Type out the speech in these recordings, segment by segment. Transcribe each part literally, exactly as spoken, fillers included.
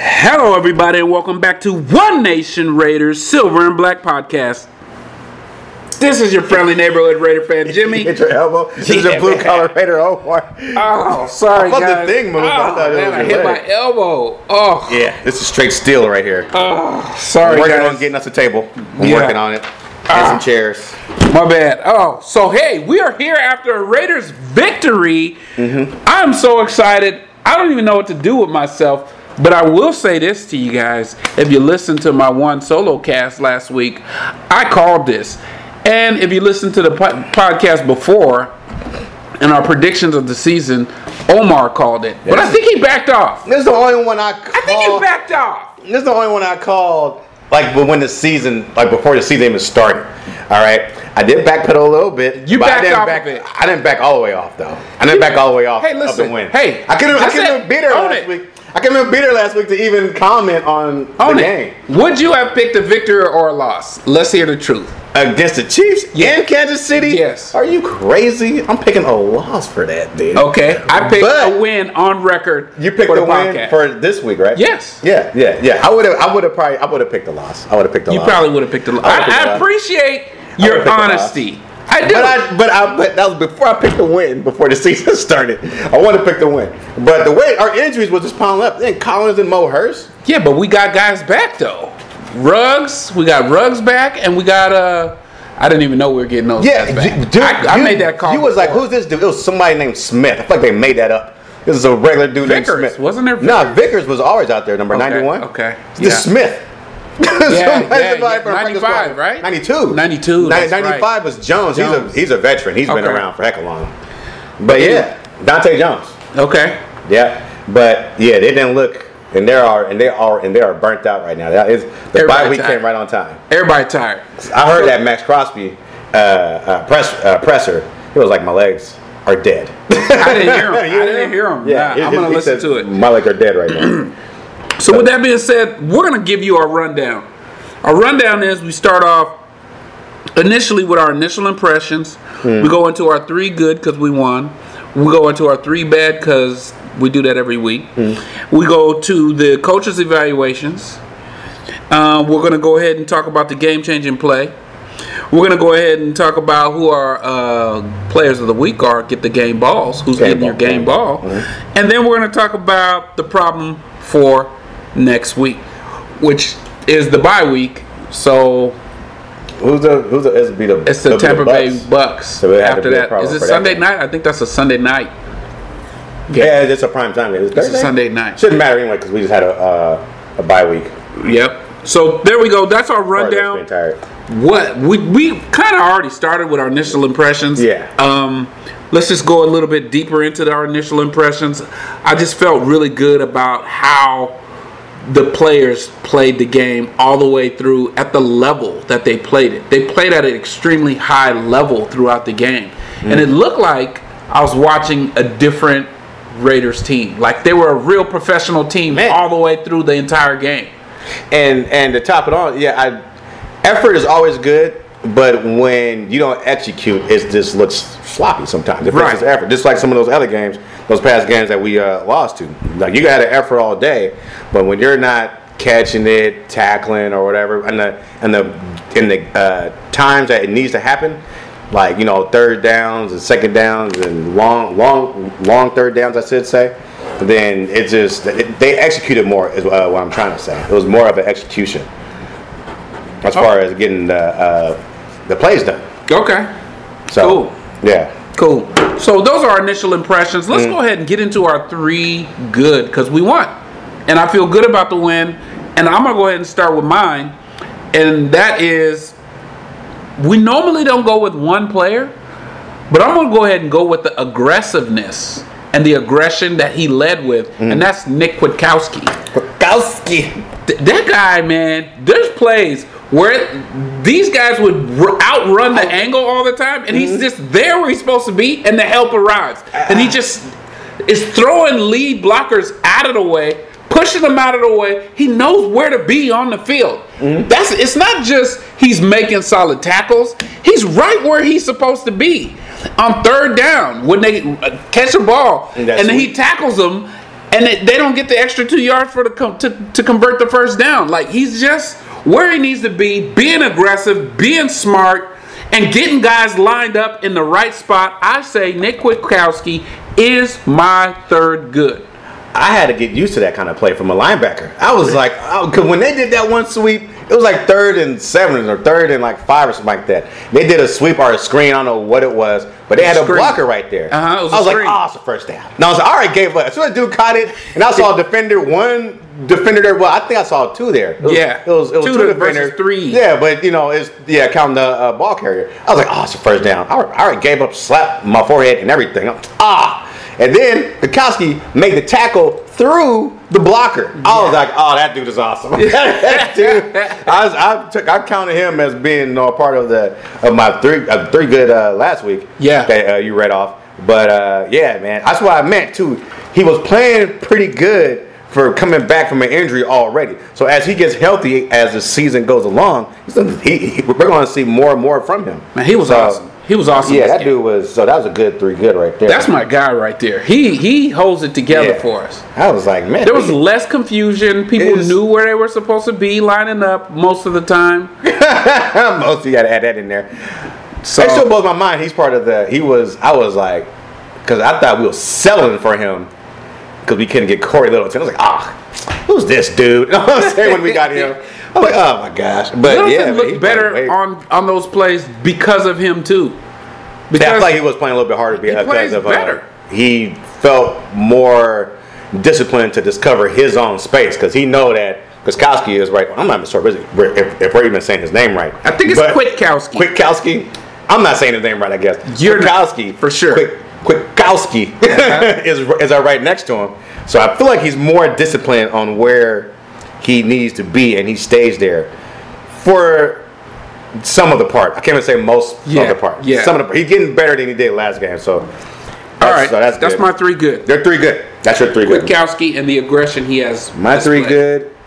Hello, everybody, and welcome back to One Nation Raiders Silver and Black Podcast. This is your friendly neighborhood Raider fan, Jimmy. Hit your elbow. This is your blue collar Raider, Omar. Oh, sorry, I thought guys. the thing moved. Oh, I thought it man, was I your hit leg. my elbow. Oh, Yeah, this is straight steel right here. oh sorry, I'm working guys. on getting us a table. I'm Yeah. working on it. And Ah. some chairs. My bad. Oh, so hey, we are here after a Raiders victory. Mm-hmm. I'm so excited. I don't even know what to do with myself. But I will say this to you guys. If you listened to my one solo cast last week, I called this. And if you listened to the po- podcast before, and our predictions of the season, Omar called it. But I think he backed off. This is the only one I called. I think he backed off. This is the only one I called. Like when the season, like before the season even started. All right, I did backpedal a little bit. You but backed I didn't off back, of it. I didn't back all the way off though. I didn't back all the way off. Hey, Of listen. the win. Hey, I couldn't. I just couldn't say- even beat her own last it. week. I couldn't even beat her last week to even comment on Own the it. game Would you have picked a victory or a loss? Let's hear the truth. against the Chiefs Yeah. in Kansas City. Yes. Are you crazy? I'm picking a loss for that, dude. Okay, I picked But a win on record. You picked for the, the win podcast. for this week, right? Yes. Yeah, yeah, yeah. I would have. I would have probably. I would have picked a loss. I would have picked a You loss. probably would have picked a loss. I would've picked I, a I loss. appreciate I your would've picked a loss. honesty. I do. But I, but I, but that was before I picked the win. Before the season started, I wanted to pick the win. But the way our injuries was just piling up. Then Collins and Mo Hurst. Yeah, but we got guys back though. Ruggs, we got Ruggs back, and we got uh. I didn't even know we were getting those Yeah, guys back. you- dude. I, I you, made that call. You was like, before. who's this dude? It was somebody named Smith. I feel like they made that up. This is a regular dude Vickers, named Smith. wasn't there Nah, Vickers? Vickers was always out there, number Okay, ninety-one. okay, The yeah. Smith. Yeah, Somebody- yeah, somebody yeah, from ninety-five, Franklin right? ninety-two. ninety-two, that's right. ninety-five was Jones. Jones. He's a he's a veteran. He's been Okay. around for heck of long. But yeah, Dante Jones. Okay. Yeah, but yeah, they didn't look, and they are and they are and they are burnt out right now. That is the Everybody bye week tired. came right on time. Everybody tired. I heard that Max Crosby uh, uh, press uh, presser. He was like, my legs are dead. I didn't hear him. I didn't hear him. Yeah, Nah, he- I'm gonna he listen said, to it. My legs are dead right now. So with that being said, we're going to give you our rundown. Our rundown is we start off initially with our initial impressions. Hmm. We go into our three good because we won. We go into our three bad because we do that every week. Hmm. We go to the coaches' evaluations. Uh, we're going to go ahead and talk about the game-changing play. We're going to go ahead and talk about who our uh, players of the week are, get the game balls, who's Game getting ball, your game game ball. ball. Mhm. And then we're going to talk about the problem for next week, which is the bye week. So Who's the who's the it'll be the it's the it'll be Tampa Bay Bucks. Bucks. So it had to After be a that, problem is it for that Sunday game. night? I think that's a Sunday night. game. Yeah, it's a prime time game. It's, It's a Thursday? Sunday night. Shouldn't matter anyway because we just had a uh, a bye week. Yep. So there we go. That's our Or just being rundown. tired. What we we kind of already started with our initial impressions. Yeah. Um, let's just go a little bit deeper into our initial impressions. I just felt really good about how the players played the game all the way through at the level that they played it. They played at an extremely high level throughout the game, and it looked like I was watching a different Raiders team. Like they were a real professional team Man. all the way through the entire game. And and to top it on, yeah, I, effort is always good, but when you don't execute, it just looks sloppy sometimes. It Right. right. effort, just like some of those other games, those past games that we uh, lost to. Like you got an effort all day, but when you're not catching it, tackling or whatever, and the and the in the uh, times that it needs to happen, like you know third downs and second downs and long long long third downs, I should say. Then it just it, they executed more is uh, what I'm trying to say. It was more of an execution as far as getting the uh, the plays done. Okay. So Cool. yeah, Cool. So those are our initial impressions. Let's go ahead and get into our three good because we won. And I feel good about the win. And I'm going to go ahead and start with mine. And that is, we normally don't go with one player, but I'm going to go ahead and go with the aggressiveness and the aggression that he led with. And that's Nick Kwiatkowski. Kwiatkowski. Th- that guy, man, there's plays where these guys would r- outrun the angle all the time, and he's just there where he's supposed to be, and the help arrives. And he just is throwing lead blockers out of the way, pushing them out of the way. He knows where to be on the field. That's it's not just he's making solid tackles. He's right where he's supposed to be. On third down, when they uh, catch a ball, and That's then he sweet. tackles them, and they, they don't get the extra two yards for the com- to to convert the first down. Like he's just where he needs to be, being aggressive, being smart, and getting guys lined up in the right spot. I say Nick Kwiatkowski is my third good. I had to get used to that kind of play from a linebacker. I was like, because when they did that one sweep, it was like third and seven or third and like five or something like that. They did a sweep or a screen. I don't know what it was, but they had a Screen. blocker right there. Uh-huh, it was I was a like, screen. oh, it's a first down. And I was like, all right, gave up. As soon as dude caught it, and I saw a defender, one defender there. Well, I think I saw two there. It was, Yeah. it was, it was Two two, to- defenders. versus three. Yeah, but you know, it's yeah, counting the uh, ball carrier. I was like, oh, it's a first down. All right, all right, gave up, slapped my forehead and everything. I'm, ah. And then Kwiatkowski made the tackle through the blocker. I was like, "Oh, that dude is awesome." That dude, I, was, I took, I counted him as being you know, a part of the of my three uh, three good uh, last week. Yeah, that uh, you read off. But uh, yeah, man, that's what I meant too. He was playing pretty good for coming back from an injury already. So as he gets healthy as the season goes along, he, he, we're going to see more and more from him. Man, he was so, awesome. He was awesome. Yeah, this that game. dude was. So that was a good three good right there. That's my guy right there. He he holds it together Yeah. for us. I was like, man, There was less confusion. People It is- knew where they were supposed to be lining up most of the time. most of you got to add that in there. So That still blows my mind. He's part of the. He was. I was like, because I thought we were selling for him because we couldn't get Corey Littleton. I was like, ah, who's this dude? You know what I'm saying when we got him, I was like, oh my gosh. But Littleton yeah, man, he looked better played way- on, on those plays because of him too. I Because feel like he was playing a little bit harder because plays of uh, better. he felt more disciplined to discover his own space because he know that Kwiatkowski is right. I'm not even sure if, if we're even saying his name right. I think it's But Kwiatkowski. Kwiatkowski. I'm not saying his name right. I guess You're not, Kwiatkowski for sure. Quick, Kwiatkowski Uh-huh. is is uh, right next to him. So I feel like he's more disciplined on where he needs to be, and he stays there for some of the part. I can't even say most Yeah, of the part. yeah. Some of the. He's getting better than he did last game. So All right, so that's that's good. my three good. They're three good. That's your three good. Kwiatkowski and the aggression he has. My three displayed. good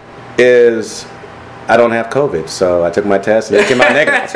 is I don't have COVID, so I took my test and it came out negative.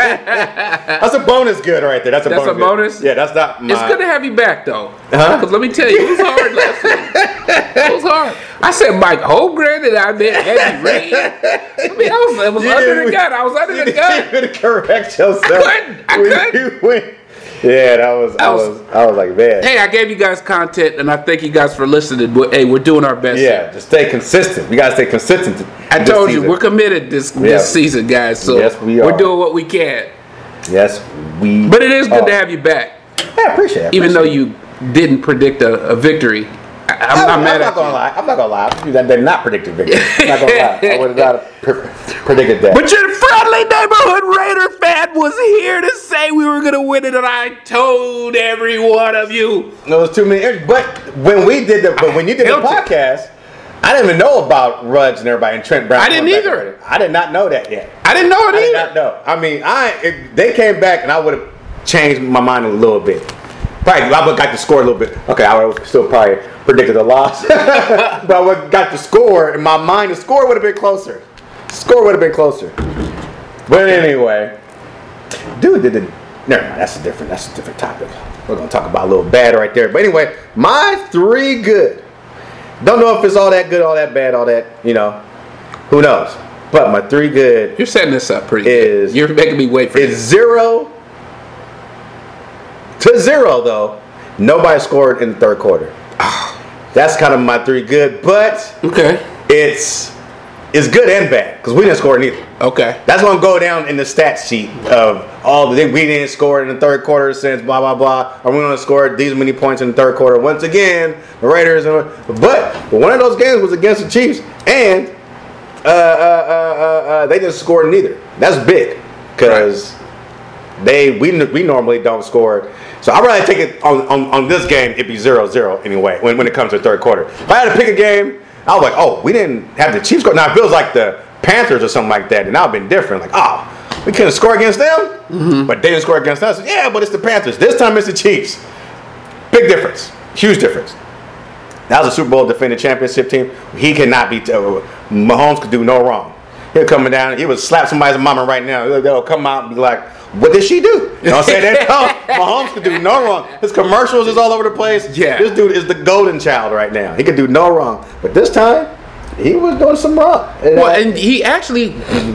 That's a bonus good right there. That's a That's bonus. a bonus? Good. Yeah, that's not my. It's good to have you back, though. Huh? Because let me tell you, it was hard last week. It was hard. I said Mike Holmgren, and I meant Heavy Rain. I mean, I was, I was You under didn't- the gun. I was under You the gun. didn't even correct yourself. I couldn't. I when couldn't. you went. Yeah, that was. I I was- was. I was like, man. Hey, I gave you guys content, and I thank you guys for listening. But, hey, we're doing our best. Yeah, just stay consistent. We gotta stay consistent. I this told you, season. we're committed this Yeah. this season, guys. So Yes, we we're are. doing what we can. Yes, we. But it is good are. to have you back, Yeah, I appreciate it. I even though appreciate you didn't predict a, a victory. I, I'm, I'm, not I'm mad not at gonna you. lie. I'm not gonna lie. That did not predict a victory. I'm not gonna lie. I would have not pre- predicted that. But your friendly neighborhood Raider fan was here to say we were going to win it, and I told every one of you. There was too many. injuries. But when we did the, but when you did the Held it. podcast, I didn't even know about Rudge and everybody and Trent Brown. I didn't going back either. already. I did not know that yet. I didn't know it I did either. not know. I mean, I if they came back and I would have changed my mind a little bit. Probably, I would have got the score a little bit. Okay, I would have still probably predicted a loss, but I would have got the score in my mind. The score would have been closer. Score would have been closer. But anyway, dude did the. Never mind. That's a different. That's a different topic. We're gonna talk about a little bad right there. But anyway, my three good. Don't know if it's all that good, all that bad, all that. You know, who knows? But my three good You're setting this up pretty Is- good. You're making me wait for is this. zero to zero though. Nobody scored in the third quarter. That's kind of my three good, but Okay. it's it's good and bad because we didn't score neither. Okay. That's gonna go down in the stats sheet of all the we didn't score in the third quarter since blah blah blah. Or we're gonna score these many points in the third quarter. Once again, the Raiders. But, but one of those games was against the Chiefs, and uh, uh, uh, uh, uh, they didn't score neither. That's big because they we we normally don't score. So I'd rather take it on, on, on this game. It'd be zero zero anyway when, when it comes to the third quarter. If I had to pick a game, I was like, oh, we didn't have the Chiefs score. Now if it was like the Panthers or something like that, then that would have been different. Like, oh, we couldn't score against them, mm-hmm. but they didn't score against us. Yeah, but it's the Panthers. This time it's the Chiefs. Big difference. Huge difference. That was a Super Bowl defending championship team. He cannot be. Uh, Mahomes could do no wrong. He'll come down. He would slap somebody's mama right now. They'll come out and be like, what did she do? You know what I'm saying? That Mahomes could do no wrong. His commercials is all over the place. Yeah. This dude is the golden child right now. He can do no wrong. But this time, he was doing some wrong. And, well, uh, and he actually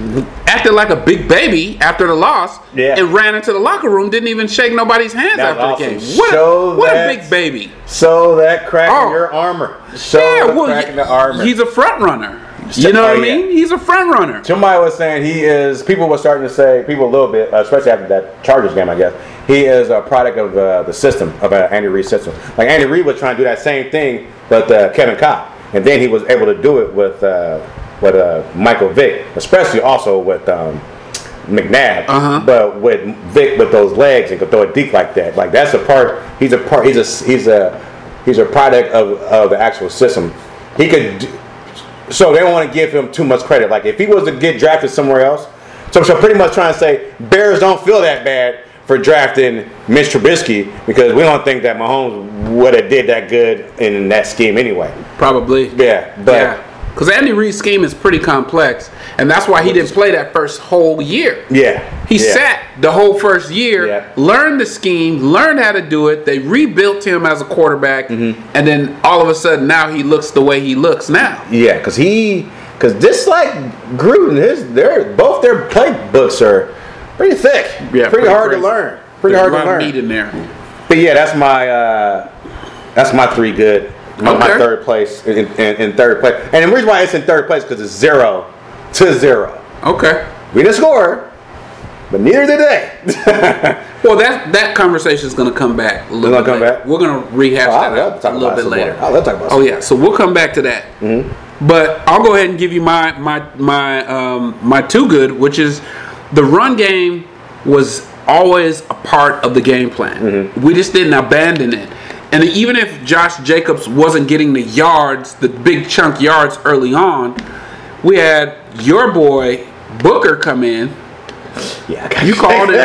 acted like a big baby after the loss. Yeah. And ran into the locker room, didn't even shake nobody's hands That's after awesome. the game. What, Show a, what that- a big baby. So that crack Oh. in your armor. Show Yeah, the well, crack in the armor. he's a front runner. You know Oh, what I yeah. mean? He's a front runner. Somebody was saying he is, people were starting to say, people a little bit, uh, especially after that Chargers game, I guess, he is a product of uh, the system, of uh, Andy Reid's system. Like Andy Reid was trying to do that same thing with uh, Kevin Kolb. And then he was able to do it with uh, with uh, Michael Vick, especially also with um, McNabb. Uh-huh. But with Vick with those legs and could throw it deep like that. Like that's a part, he's a part, he's a, he's a, he's a product of, of the actual system. He could do, so they don't want to give him too much credit. Like if he was to get drafted somewhere else, so so pretty much trying to say Bears don't feel that bad for drafting Mitch Trubisky because we don't think that Mahomes would have did that good in that scheme anyway. Probably. Yeah, but Yeah. Because Andy Reid's scheme is pretty complex, and that's why he didn't play that first whole year. yeah, He yeah. sat the whole first year, Yeah. learned the scheme, learned how to do it. They rebuilt him as a quarterback, Mm-hmm. and then all of a sudden now he looks the way he looks now. Yeah, because he, because just like Gruden, his, their both their playbooks are pretty thick. Yeah, pretty, pretty hard crazy. to learn. Pretty There's hard a to lot of learn. meat in there. But yeah, that's my uh, that's my three good. My, my Okay. third place in, in, in third place, and the reason why it's in third place because it's zero to zero. Okay. We didn't score, but neither did they. Well, that that conversation is going to come back. A little gonna bit come later. back? We're going to rehash Oh, I'd love to that talk a little about bit some later. more. I'd love to talk about Oh some yeah, so we'll come back to that. Mm-hmm. But I'll go ahead and give you my my my um, my two good, which is the run game was always a part of the game plan. Mm-hmm. We just didn't abandon it. And even if Josh Jacobs wasn't getting the yards, the big chunk yards early on, we had your boy Booker come in. Yeah, I got You called it.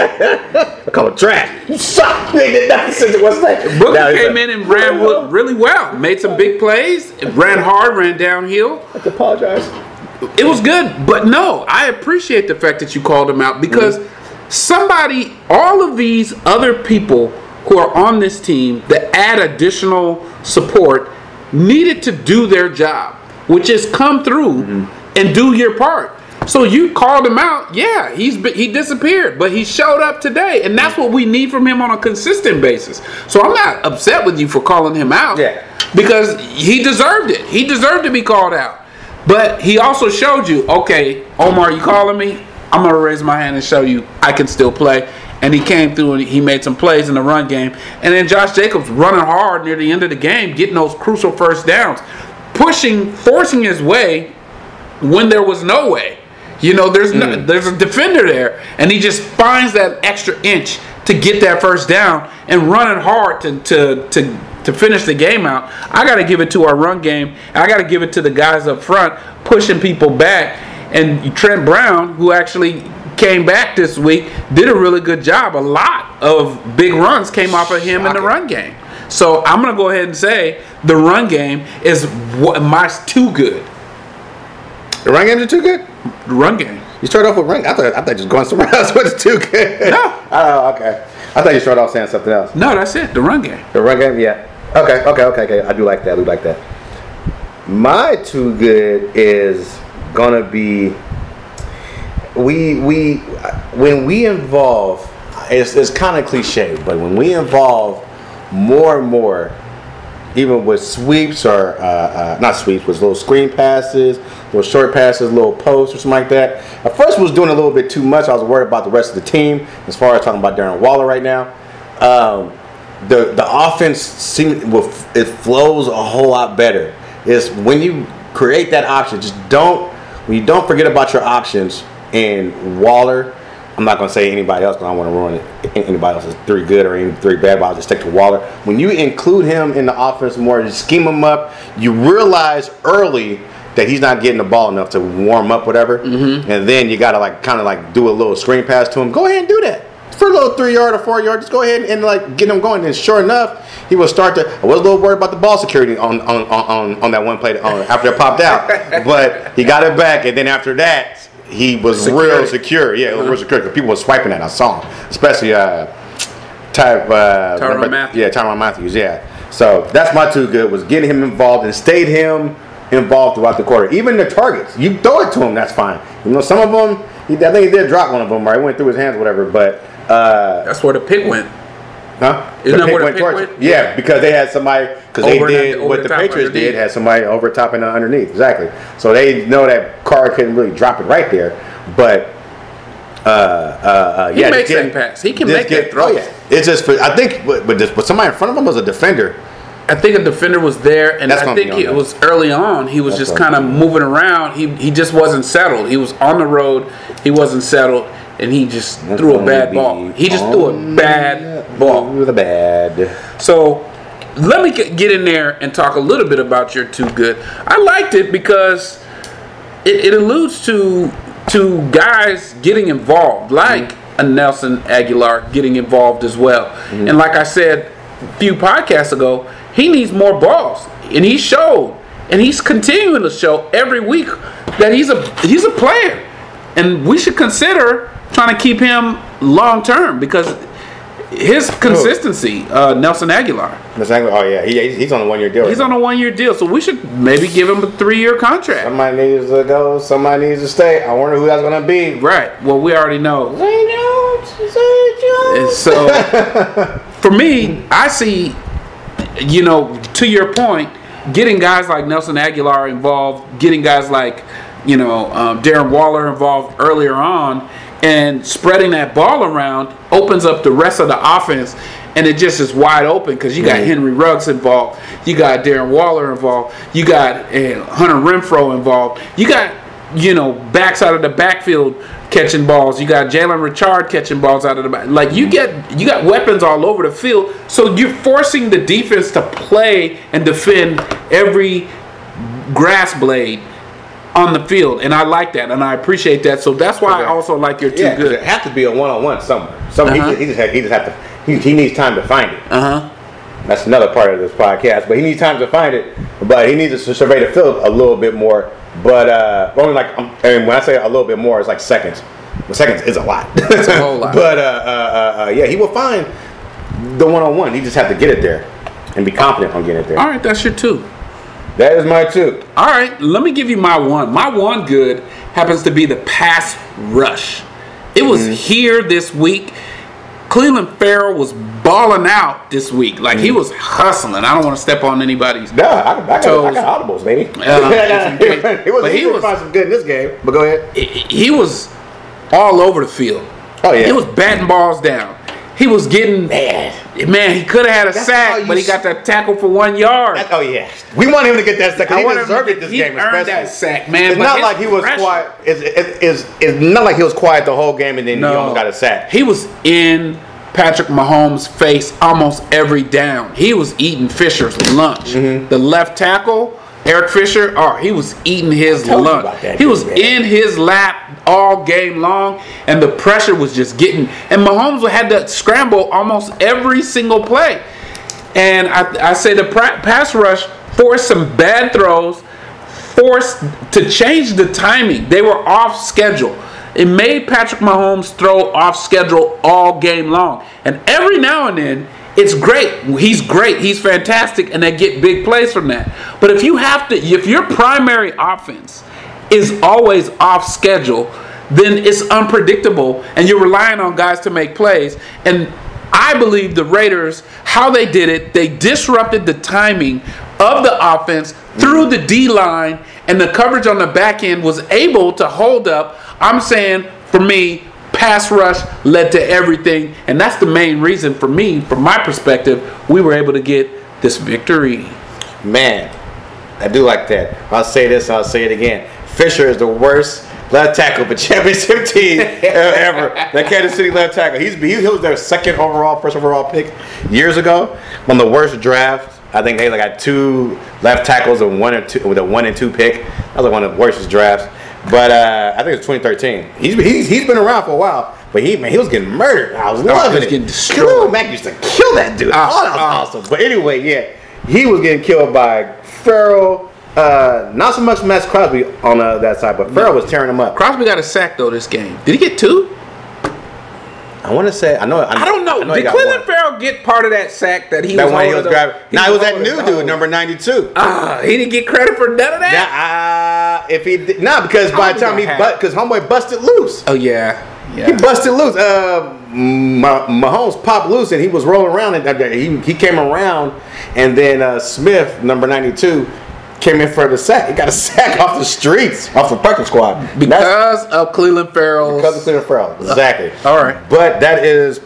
I call it trash. You suck. You did nothing since it was like. Booker Now he's came like, in and ran w- really well. Made some big plays. Ran hard. Ran downhill. I apologize. It was good, but no, I appreciate the fact that you called him out because somebody, all of these other people who are on this team that add additional support needed to do their job, which is come through and do your part. So you called him out. Yeah, he's been, he disappeared, but he showed up today, and that's what we need from him on a consistent basis. So I'm not upset with you for calling him out. Yeah. Because he deserved it. He deserved to be called out. But he also showed you, okay, Omar, you calling me? I'm going to raise my hand and show you I can still play. And he came through and he made some plays in the run game. And then Josh Jacobs running hard near the end of the game, getting those crucial first downs, pushing, forcing his way when there was no way. You know, there's no, there's a defender there, and he just finds that extra inch to get that first down and running hard to to to, to finish the game out. I got to give it to our run game. And I got to give it to the guys up front pushing people back. And Trent Brown, who actually came back this week, did a really good job. A lot of big runs came off of him in the run game. So I'm going to go ahead and say the run game is what my too good. The run games are too good. The run game. You started off with run. I thought I thought just going somewhere else was too good. No. Oh, okay. I thought you started off saying something else. No, that's it. The run game. The run game, yeah. Okay, okay, okay, okay. I do like that. I do like that. My too good is gonna be we we when we involve. It's it's kind of cliche, but when we involve more and more, even with sweeps or uh, uh, not sweeps, with little screen passes, little short passes, little posts or something like that. At first, I was doing a little bit too much. I was worried about the rest of the team as far as talking about Darren Waller right now. Um, the the offense seems it flows a whole lot better. It's when you create that option, just don't when you don't forget about your options and Waller. I'm not going to say anybody else because I don't want to ruin it. Anybody else's three good or any three bad, but I'll just stick to Waller. When you include him in the offense more, you scheme him up, you realize early that he's not getting the ball enough to warm up, whatever. Mm-hmm. And then you got to like kind of like do a little screen pass to him. Go ahead and do that. For a little three yard or four yard, just go ahead and like get him going. And sure enough, he will start to. I was a little worried about the ball security on on, on, on that one play on, after it popped out. But he got it back. And then after that, he was Security. real secure. Yeah, it was Uh-huh. real secure because people were swiping at. I saw him, especially uh, Ty, uh, Tyrann Mathieu. Yeah, Tyrann Mathieu. Yeah. So that's my two good was getting him involved and stayed him involved throughout the quarter. Even the targets, you throw it to him, that's fine. You know, some of them, he, I think he did drop one of them, right? It went through his hands, or whatever. But uh, That's where the pick went. huh? Isn't The that where the went pick towards went? it. Yeah, because they had somebody because they Over and did under- over what the the top, Patriots underneath. did, had somebody over top and underneath. Exactly. So they know that Carr couldn't really drop it right there, but. Uh, uh, uh, He yeah, makes just getting- that pass. He can just make get- that throw. Oh, yeah. It's just, for, I think, but, but, just, but somebody in front of him was a defender. I think a defender was there, and That's I gonna think be on it there. was early on. He was That's just gonna kind of moving around. He he just wasn't settled. He was on the road. He wasn't settled, and he just That's threw a gonna bad be ball. He just threw a on bad ball. With a bad. So let me get get in there and talk a little bit about your two good. I liked it because it, it alludes to to guys getting involved, like a Nelson Aguilar getting involved as well. Mm-hmm. And like I said a few podcasts ago, he needs more balls, and he showed, and he's continuing to show every week that he's a he's a player, and we should consider trying to keep him long term because his consistency, uh, Nelson Aguilar. Exactly. Oh yeah, he, he's on a one year deal. He's on a one-year deal, so we should maybe give him a three-year contract. Somebody needs to go. Somebody needs to stay. I wonder who that's gonna be. Right. Well, we already know. Zay Jones. Zay Jones. And so, for me, I see, you know, to your point, getting guys like Nelson Aguilar involved, getting guys like, you know, um, Darren Waller involved earlier on, and spreading that ball around opens up the rest of the offense, and it just is wide open because you got Mhm. Henry Ruggs involved, you got Darren Waller involved, you got uh, Hunter Renfrow involved, you got, you know, backs out of the backfield catching balls, you got Jalen Richard catching balls out of the back. Like you get, you got weapons all over the field, so you're forcing the defense to play and defend every grass blade on the field, and I like that, and I appreciate that. So that's why I also like your two Yeah, 'cause good. it has to be a one on one somewhere. Some Uh-huh. he, he just had, he just have to. He, he needs time to find it. Uh huh. That's another part of this podcast. But he needs time to find it. But he needs to survey the field a little bit more. But uh, only like, um, and when I say a little bit more, it's like seconds. Well, seconds is a lot. It's a whole lot. But uh, uh, uh, uh, yeah, he will find the one on one. He just have to get it there and be confident on getting it there. All right, that's your two. That is my two. All right, let me give you my one. My one good happens to be the pass rush. It was Mm-hmm. here this week. Cleveland Farrell was balling out this week. Like he was hustling. I don't want to step on anybody's. Nah, I, I, got, Toes. I got audibles, baby. Uh, it was but he he was was- find some good in this game. But go ahead. He was all over the field. Oh yeah. He was batting balls down. He was getting man. man. He could have had a That's how sack, you but he got that tackle for one yard. That- oh yeah, we want him to get that second. I He want him deserved to it this he game, earned especially. that sack, man. It's but not his like he was pressure- quiet. It's, it's, it's, it's not like he was quiet the whole game and then No. he almost got a sack. He was in Patrick Mahomes' face almost every down. He was eating Fisher's lunch. Mm-hmm. The left tackle, Eric Fisher, oh, he was eating his told you lunch. about that He was dude, man. in his lap all game long, and the pressure was just getting. And Mahomes had to scramble almost every single play. And I, I say the pra- pass rush forced some bad throws, forced to change the timing. They were off schedule. It made Patrick Mahomes throw off schedule all game long. And every now and then, it's great. He's great. He's fantastic, and they get big plays from that. But if you have to, if your primary offense is always off schedule, then it's unpredictable, and you're relying on guys to make plays. And I believe the Raiders, how they did it, they disrupted the timing of the offense through the D-line, and the coverage on the back end was able to hold up. I'm saying, for me, pass rush led to everything, and that's the main reason for me, from my perspective, we were able to get this victory. Man, I do like that. I'll say this, I'll say it again. Fisher is the worst left tackle for championship team ever. That Kansas City left tackle. He's he, he was their second overall, first overall pick years ago. On the worst draft, I think they like got two left tackles and one or two with a one and two pick. That was like one of the worst drafts. But uh, I think it was twenty thirteen. He's, he's he's been around for a while, but he man he was getting murdered. I was loving he was it. getting destroyed. Khalil Mack used to kill that dude. Ah, oh, that was ah. awesome. But anyway, yeah, he was getting killed by Farrell, Uh, not so much Max Crosby on uh, that side, but Farrell was tearing him up. Crosby got a sack though this game. Did he get two? I want to say I know. I, I don't know. I know Did Clelin Ferrell get part of that sack that he that was one he holding was grabbing? He Nah, it was that holding new his dude, nose. number ninety-two. Ah, he didn't get credit for none of that. Nah, uh, if he did, nah, because by the time he but because homeboy busted loose. Oh yeah, yeah. He busted loose. Uh, Mah- Mahomes popped loose and he was rolling around and uh, he he came around and then uh, Smith, number ninety-two. Came in for the sack. He got a sack off the streets, off the practice squad. Because That's, of Clelin Ferrell. Because of Clelin Ferrell, exactly. Uh, all right. But that is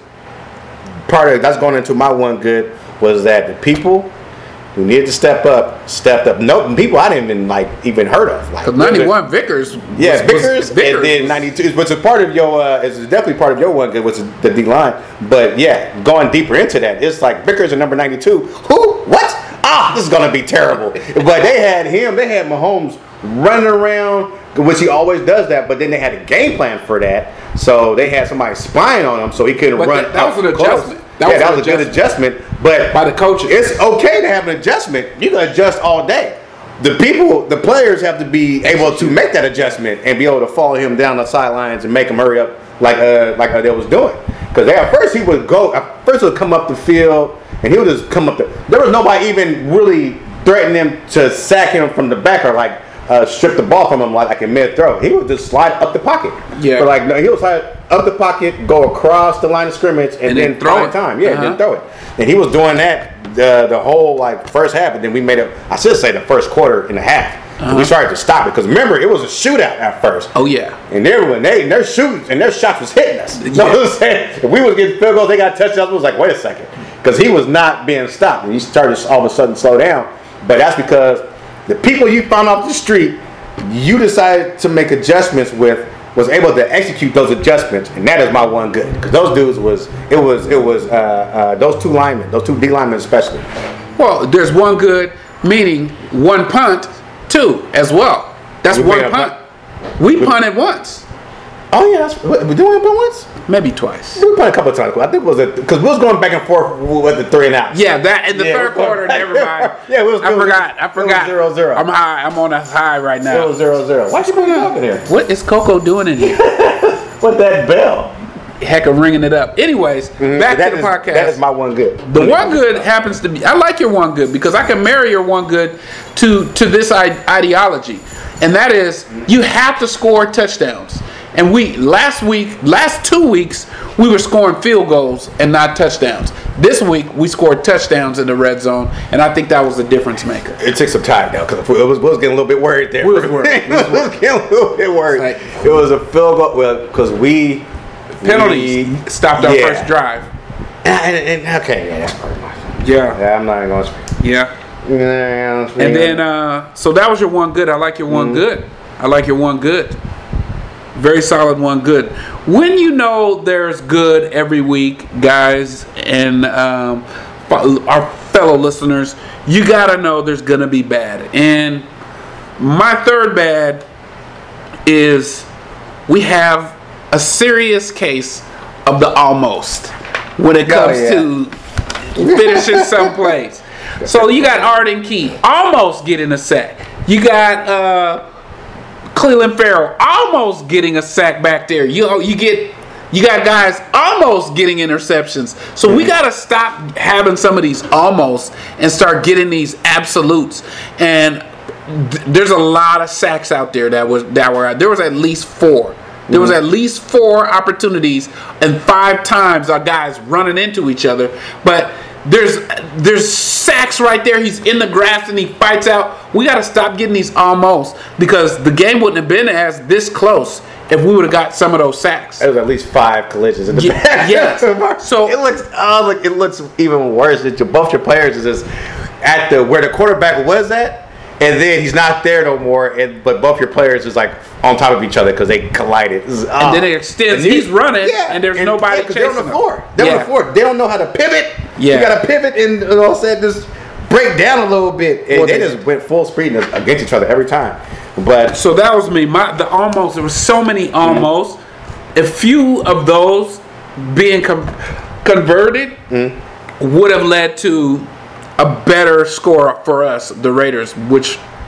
part of, that's going into my one good, was that the people who needed to step up, stepped up. No, people I didn't even like even heard of. Like ninety-one Vickers. Yeah, was, Vickers, was, Vickers and then ninety-two, which is part of your, uh, is definitely part of your one good, which is the D line. But yeah, going deeper into that, it's like Vickers and number ninety-two. Who? What? Ah, this is gonna be terrible. But they had him. They had Mahomes running around, which he always does that. But then they had a game plan for that, so they had somebody spying on him, so he couldn't but run. That, that was an close. adjustment. That yeah, was that an was a good adjustment. But by the coaches, it's okay to have an adjustment. You can adjust all day. The people, the players have to be able to make that adjustment and be able to follow him down the sidelines and make him hurry up like uh, like uh, they was doing. Because at first he would go, at first he would come up the field and he would just come up the. There was nobody even really threatening him to sack him from the back or like uh, strip the ball from him like, like in mid throw. He would just slide up the pocket. Yeah. But like no, he would slide up the pocket, go across the line of scrimmage, and, and then, then throw find it. time. Yeah, Uh-huh. and then throw it. And he was doing that the the whole like first half, and then we made it. I should say the first quarter and a half. Uh-huh. We started to stop it because remember it was a shootout at first. Oh yeah. And everyone they and their shoots and their shots was hitting us. You know Yeah. what I'm saying? If we was getting field goals, they got touchdowns. It was like, wait a second, because he was not being stopped, and he started to all of a sudden slow down. But that's because the people you found off the street, you decided to make adjustments with, was able to execute those adjustments, and that is my one good. Because those dudes was it was it was uh, uh, those two linemen, those two D linemen especially. Well, there's one good, meaning one punt, two as well. That's We one made a punt. punt. We punted once, Oh yeah, that's, we did we punt once? maybe twice. We punt a couple of times. I think it was because we was going back and forth with the three and out. Yeah, that in the Yeah, third we- quarter. Never mind. Yeah, it was- I it was- forgot. I it was forgot. zero, zero. I'm high. I'm on a high right now. Zero zero zero. Why you bring talking here? What is Coco doing in here? What that bell? Heck of ringing it up. Anyways, back That to the is- podcast. That is my one good. The one good happens to be. I like your one good because I can marry your one good to to this I- ideology, and that is you have to score touchdowns. And we last week, last two weeks, we were scoring field goals and not touchdowns. This week we scored touchdowns in the red zone, and I think that was the difference maker. It took some time though, because it was, we was getting a little bit worried there. We was worried. we was getting a little bit worried. Like- it was a field goal, well, because we Penalties we, stopped our yeah. first drive. And, and, and okay, yeah, that's part of my. Yeah, Yeah, I'm not even going to speak. yeah. Yeah, And then, uh, so that was your one good. I like your one Mm. good. I like your one good. Very solid one good. When you know there's good every week, guys, and um, our fellow listeners, you gotta know there's gonna be bad. And my third bad is we have a serious case of the almost when it comes Oh, yeah. to finishing some plays. So you got Arden Key almost getting a sack. You got uh, Clelin Ferrell almost getting a sack back there. You know, you get you got guys almost getting interceptions. So we got to stop having some of these almost and start getting these absolutes. And th- there's a lot of sacks out there that was that were there was at least four. There was at least four opportunities, and five times our guys running into each other. But there's there's sacks right there. He's in the grass and he fights out. We got to stop getting these almost, because the game wouldn't have been as this close if we would have got some of those sacks. There was at least five collisions in the Yeah, back. yes. So- it looks oh look, it looks even worse that your both your players is just at the where the quarterback was at, and then he's not there no more. And but both your players is like on top of each other because they collided. This is, oh. And then it extends. And He's running, and there's nobody yeah, 'cause they're on the chasing him. floor. They're on Yeah. the floor. They don't know how to pivot. Yeah. You got to pivot and you know, said just break down a little bit, and Well, they, they- just went full speed against each other every time. But So that was me. My the almost. There was so many almost. A few of those being com- converted would have led to a better score for us, the Raiders, which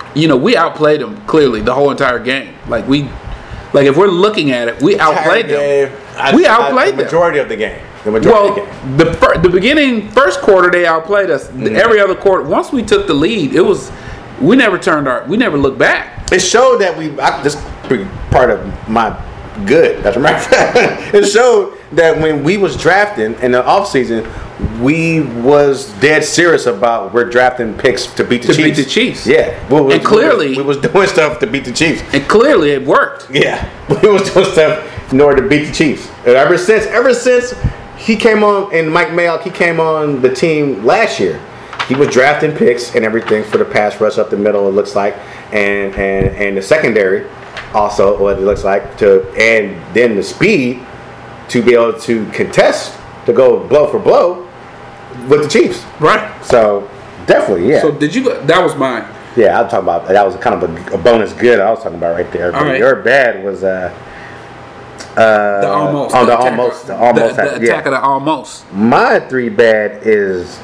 you know, we outplayed them clearly the whole entire game. Like we, like if we're looking at it, we outplayed them. I, we I, outplayed the majority them. of the game. The majority well, of the game. the fir- the beginning first quarter they outplayed us. Mm-hmm. Every other quarter, once we took the lead, it was we never turned our we never looked back. It showed that we. I, this is part of my good. That's a matter of fact. It showed that when we was drafting in the offseason, we was dead serious about we're drafting picks to beat the to Chiefs. beat the Chiefs. Yeah, we was, and clearly we was, we was doing stuff to beat the Chiefs. And clearly it worked. Yeah, we was doing stuff in order to beat the Chiefs. And ever since, ever since he came on, and Mike Mayock, he came on the team last year. He was drafting picks and everything for the pass rush up the middle. It looks like, and and and the secondary, also what it looks like to, and then the speed to be able to contest to go blow for blow with the Chiefs. Right. So definitely, yeah. So did you? Go, that was mine. Yeah, I'm talking about that was kind of a, a bonus good I was talking about right there. But right. Your bad was uh, uh the almost on the, the attack almost of, the almost the, the yeah. attack of the almost. My three bad is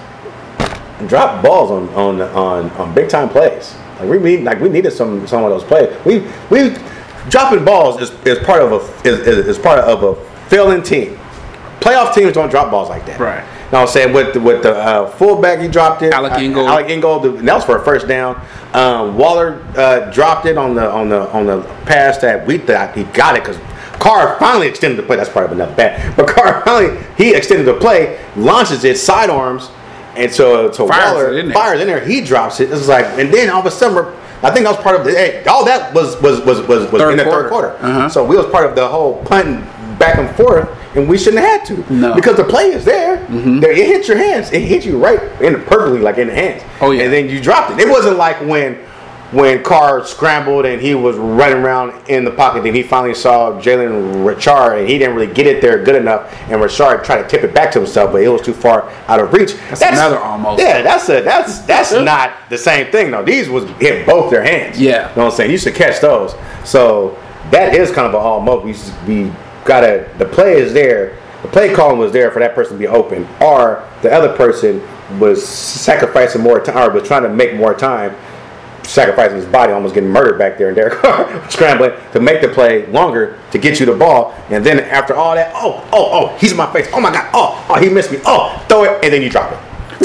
drop balls on on on, on big time plays. Like we need like we needed some some of those plays. We we dropping balls is, is part of a is, is, is part of a failing team. Playoff teams don't drop balls like that. Right. You know what I'm saying? With the, with the uh, fullback, he dropped it. Alec Ingold. Uh, Alec Ingold. That was for a first down. Um, Waller uh, dropped it on the on the on the pass that we thought he got it because Carr finally extended the play. That's part of another bad. But Carr finally he extended the play, launches it sidearms, and so so fires Waller it in fires in there. He drops it. It's like, and then all of a sudden, I think that was part of the. Hey, all that was was was was, was third in the quarter. third quarter. Uh-huh. So we was part of the whole punting back and forth. And we shouldn't have had to. No. Because the play is there. Mm-hmm. There, it hits your hands. It hits you right in perfectly, like in the hands. Oh, yeah. And then you dropped it. It wasn't like when when Carr scrambled and he was running around in the pocket. Then he finally saw Jalen Richard and he didn't really get it there good enough. And Richard tried to tip it back to himself, but it was too far out of reach. That's, that's another almost. Yeah, that's a that's that's not the same thing though. These was hit both their hands. Yeah. You know what I'm saying? You should catch those. So that is kind of an almost. We we gotta the play is there. The play calling was there for that person to be open, or the other person was sacrificing more time, or was trying to make more time, sacrificing his body, almost getting murdered back there, and Derek Carr scrambling to make the play longer to get you the ball, and then after all that, oh, oh, oh, he's in my face, oh my God, oh, oh, he missed me, oh, throw it, and then you drop it.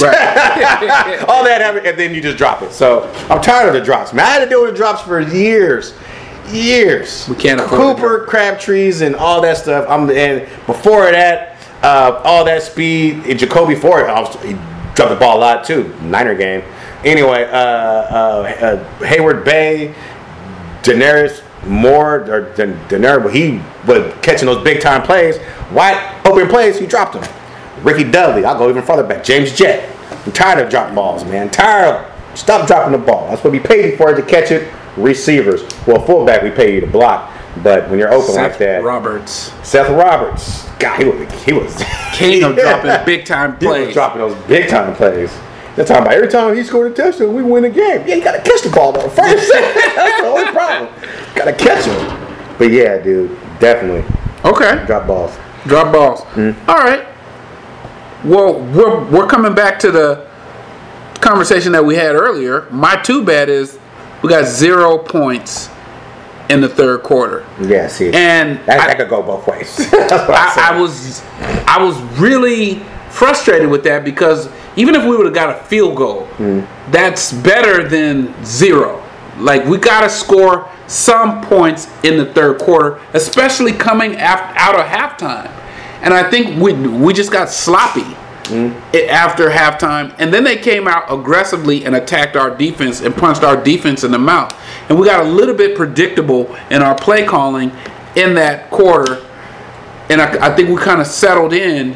Right. All that happened, and then you just drop it. So I'm tired of the drops, man. I had to deal with the drops for years. Years. We can't afford Cooper, Crabtrees, and all that stuff. I'm and before that, uh, all that speed. And Jacoby Ford, he dropped the ball a lot too. Niner game. Anyway, uh, uh, uh, Hayward Bay, Daenerys Moore, or Daenerys, but he was catching those big time plays. Wide open plays, he dropped them. Ricky Dudley, I'll go even further back. James Jett. I'm tired of dropping balls, man. Tired of Stop dropping the ball. That's what we paid you for, to catch it. Receivers. Well, fullback, we pay you to block. But when you're open Seth like that. Roberts. Seth Roberts. God, he was. He was king of dropping big time plays. He was dropping those big time plays. They're talking about every time he scored a touchdown, we win a game. Yeah, you got to catch the ball, though, first. That's the only problem. Got to catch him. But yeah, dude, definitely. Okay. Drop balls. Drop balls. Mm-hmm. All right. Well, we're we're coming back to the conversation that we had earlier. My too bad is we got zero points in the third quarter. Yeah, see, and that, I, that could go both ways. That's what I, I was I was really frustrated with that, because even if we would have got a field goal, mm. that's better than zero. Like, we got to score some points in the third quarter, especially coming af- out of halftime. And I think we we just got sloppy mm. after halftime. And then they came out aggressively and attacked our defense and punched our defense in the mouth. And we got a little bit predictable in our play calling in that quarter. And I, I think we kind of settled in.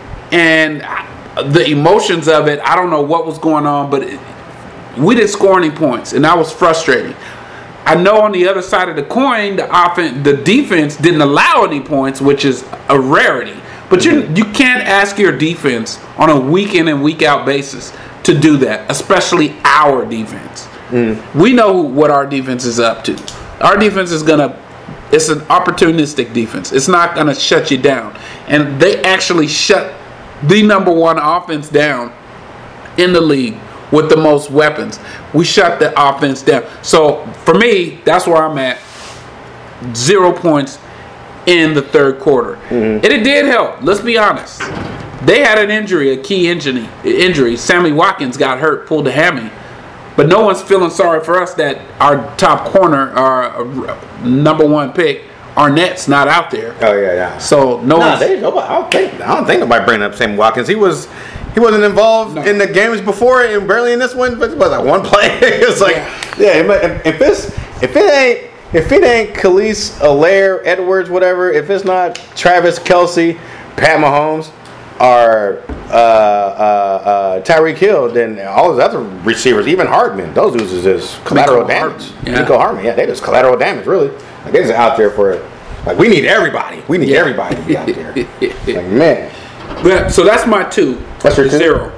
And the emotions of it, I don't know what was going on, but it, we didn't score any points. And that was frustrating. I know on the other side of the coin, the offense, the defense didn't allow any points, which is a rarity. But mm-hmm. you you can't ask your defense on a week in and week out basis to do that, especially our defense. Mm. We know what our defense is up to. Our defense is gonna, it's an opportunistic defense. It's not gonna shut you down, and they actually shut the number one offense down in the league with the most weapons. We shut the offense down. So for me, that's where I'm at. Zero points in the third quarter. Mm-hmm. And it did help. Let's be honest. They had an injury, a key injury. Injury. Sammy Watkins got hurt, pulled a hammy. But no one's feeling sorry for us that our top corner, our number one pick, Arnett's not out there. Oh yeah, yeah. So no nah, one's. they, nobody, I don't think. I don't think nobody bringing up Sammy Watkins. He was. He wasn't involved no. in the games before, and barely in this one. But it was like one play. It's like, yeah. yeah if it's if it ain't if it ain't Khalees, Allaire, Edwards, whatever. If it's not Travis Kelce, Pat Mahomes, or uh, uh, uh, Tyreek Hill, then all those other receivers, even Hardman, those dudes is just collateral Nico damage. Hardman, yeah. Nico Hardman, yeah, they just collateral damage, really. Like they're just out there for, like we need everybody. We need yeah. everybody to be out there. Like man. But, so that's my two. That's your two? Zero.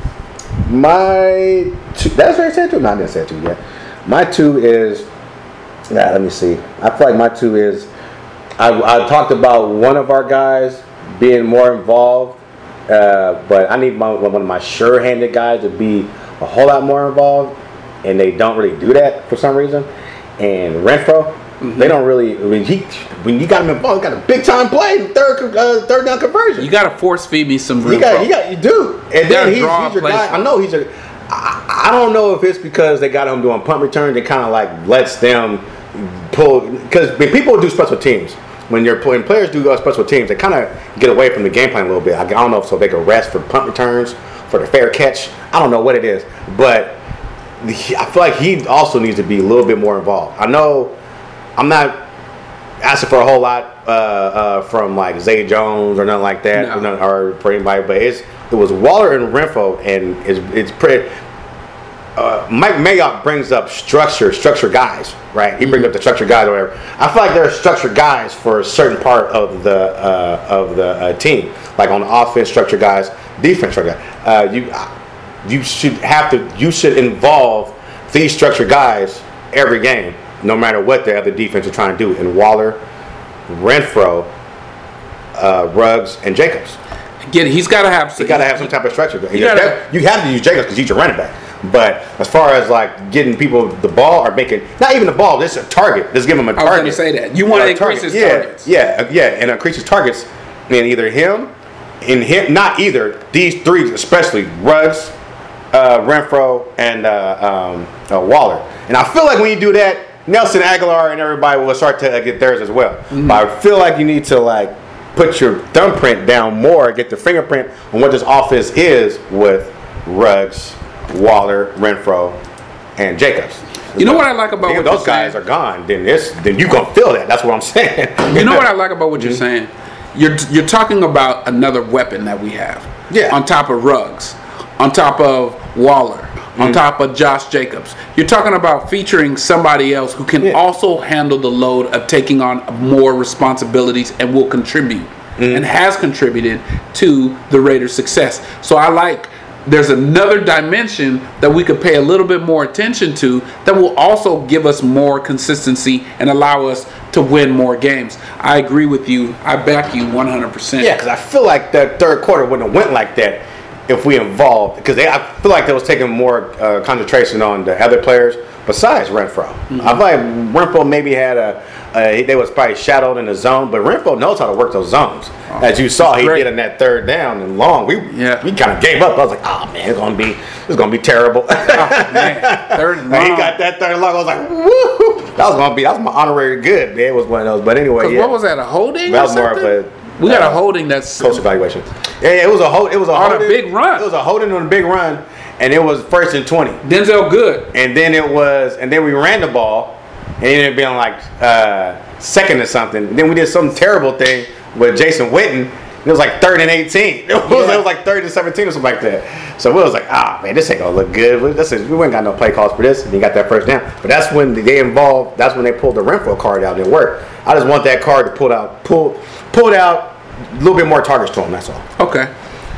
My two. That's what I said two. No, I didn't say two yet. My two is. Yeah, let me see. I feel like my two is. I, I talked about one of our guys being more involved, uh, but I need my, one of my sure-handed guys to be a whole lot more involved, and they don't really do that for some reason. And Renfro. Mm-hmm. They don't really. I mean, he when you got him involved, got a big time play, third uh, third down conversion. You got to force feed me some. You got, you got, you do. And you then he's, he's your guy. I know he's a. I, I don't know if it's because they got him doing punt returns. It kind of like lets them pull because people do special teams. When you're when players do uh, special teams, they kind of get away from the game plan a little bit. I don't know if so they can rest for punt returns, for the fair catch. I don't know what it is, but I feel like he also needs to be a little bit more involved. I know. I'm not asking for a whole lot uh, uh, from like Zay Jones or nothing like that, no. or, or for anybody. But it's it was Waller and Renfro, and it's it's pretty. Uh, Mike Mayock brings up structure, structure guys, right? He brings up the structure guys or whatever. I feel like there are structure guys for a certain part of the uh, of the uh, team, like on the offense, structure guys, defense, structure guys. Uh, you you should have to you should involve these structure guys every game. No matter what the other defense are trying to do. And Waller, Renfro, uh, Ruggs, and Jacobs. Again, he's got to have. He got to have some type of structure. You, gotta, you have to use Jacobs because he's your running back. But as far as like getting people the ball or making not even the ball, this is a target. Just give him a target. I was going to say that you want to increase his yeah, targets. Yeah, yeah, and increase his targets. And either him, in him, not either these three, especially Ruggs, uh, Renfro, and uh, um, uh, Waller. And I feel like when you do that. Nelson Aguilar and everybody will start to get theirs as well. Mm-hmm. But I feel like you need to like put your thumbprint down more, get the fingerprint on what this offense is with Ruggs, Waller, Renfro, and Jacobs. You know what I like about if what those guys saying? are gone, then this then you gonna feel that. That's what I'm saying. You know what I like about what you're saying? You're you're talking about another weapon that we have. Yeah. On top of Ruggs, on top of Waller. On top of Josh Jacobs. You're talking about featuring somebody else who can yeah. also handle the load of taking on more responsibilities and will contribute mm-hmm. and has contributed to the Raiders' success. So I like there's another dimension that we could pay a little bit more attention to that will also give us more consistency and allow us to win more games. I agree with you. I back you one hundred percent. Yeah, because I feel like that third quarter wouldn't have went like that if we involved, because I feel like they was taking more uh, concentration on the other players besides Renfro. Mm-hmm. I feel like Renfro maybe had a, a, they was probably shadowed in the zone, but Renfro knows how to work those zones. Oh, As you saw, he did in that third down and long. We yeah. we kind of gave up. I was like, oh man, it's gonna be it's gonna be terrible. Oh, man. Third and long. He got that third and long. I was like, woo! That was gonna be that was my honorary good. Man. It was one of those. But anyway, yeah. What was that? A holding? That or was something? more of a. We got uh, a holding that's coach evaluation. Yeah, yeah, it was a hold. It was a on holding, a big run. It was a holding on a big run, and it was first and twenty. Denzel Good. And then it was, and then we ran the ball, and it ended up being like uh, second or something. And then we did some terrible thing with Jason Witten. It was like third and eighteen. It was, yeah. it was like third and seventeen or something like that. So we was like, ah, man, this ain't gonna look good. This is, we ain't got no play calls for this. And he got that first down. But that's when they involved. That's when they pulled the Renfro card out and it worked. I just want that card to pull out, pull, pulled out. A little bit more targets to him, that's all. Okay.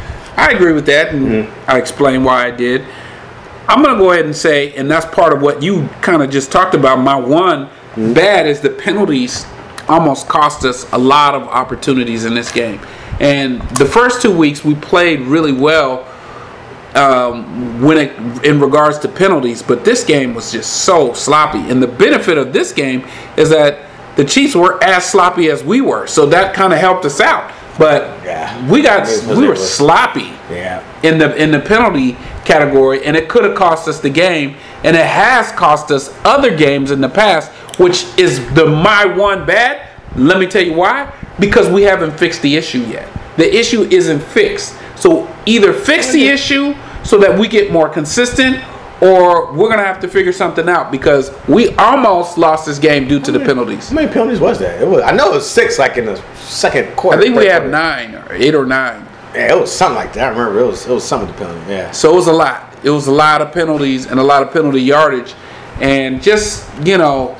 I agree with that, and mm-hmm. I explained why I did. I'm going to go ahead and say, and that's part of what you kind of just talked about, my one mm-hmm. bad is the penalties almost cost us a lot of opportunities in this game. And the first two weeks we played really well um, when it in regards to penalties, but this game was just so sloppy. And the benefit of this game is that the Chiefs were as sloppy as we were, so that kind of helped us out. But yeah. we got we were sloppy yeah. in the in the penalty category, and it could have cost us the game, and it has cost us other games in the past, which is the my one bad. Let me tell you why. Because we haven't fixed the issue yet. The issue isn't fixed. So either fix the issue so that we get more consistent, or we're going to have to figure something out, because we almost lost this game due to the penalties. How many penalties was that? It was, I know it was six like in the second quarter. I think we had nine or eight or nine. Yeah, it was something like that. I remember it was it was some of the penalties. Yeah. So it was a lot. It was a lot of penalties and a lot of penalty yardage, and just you know.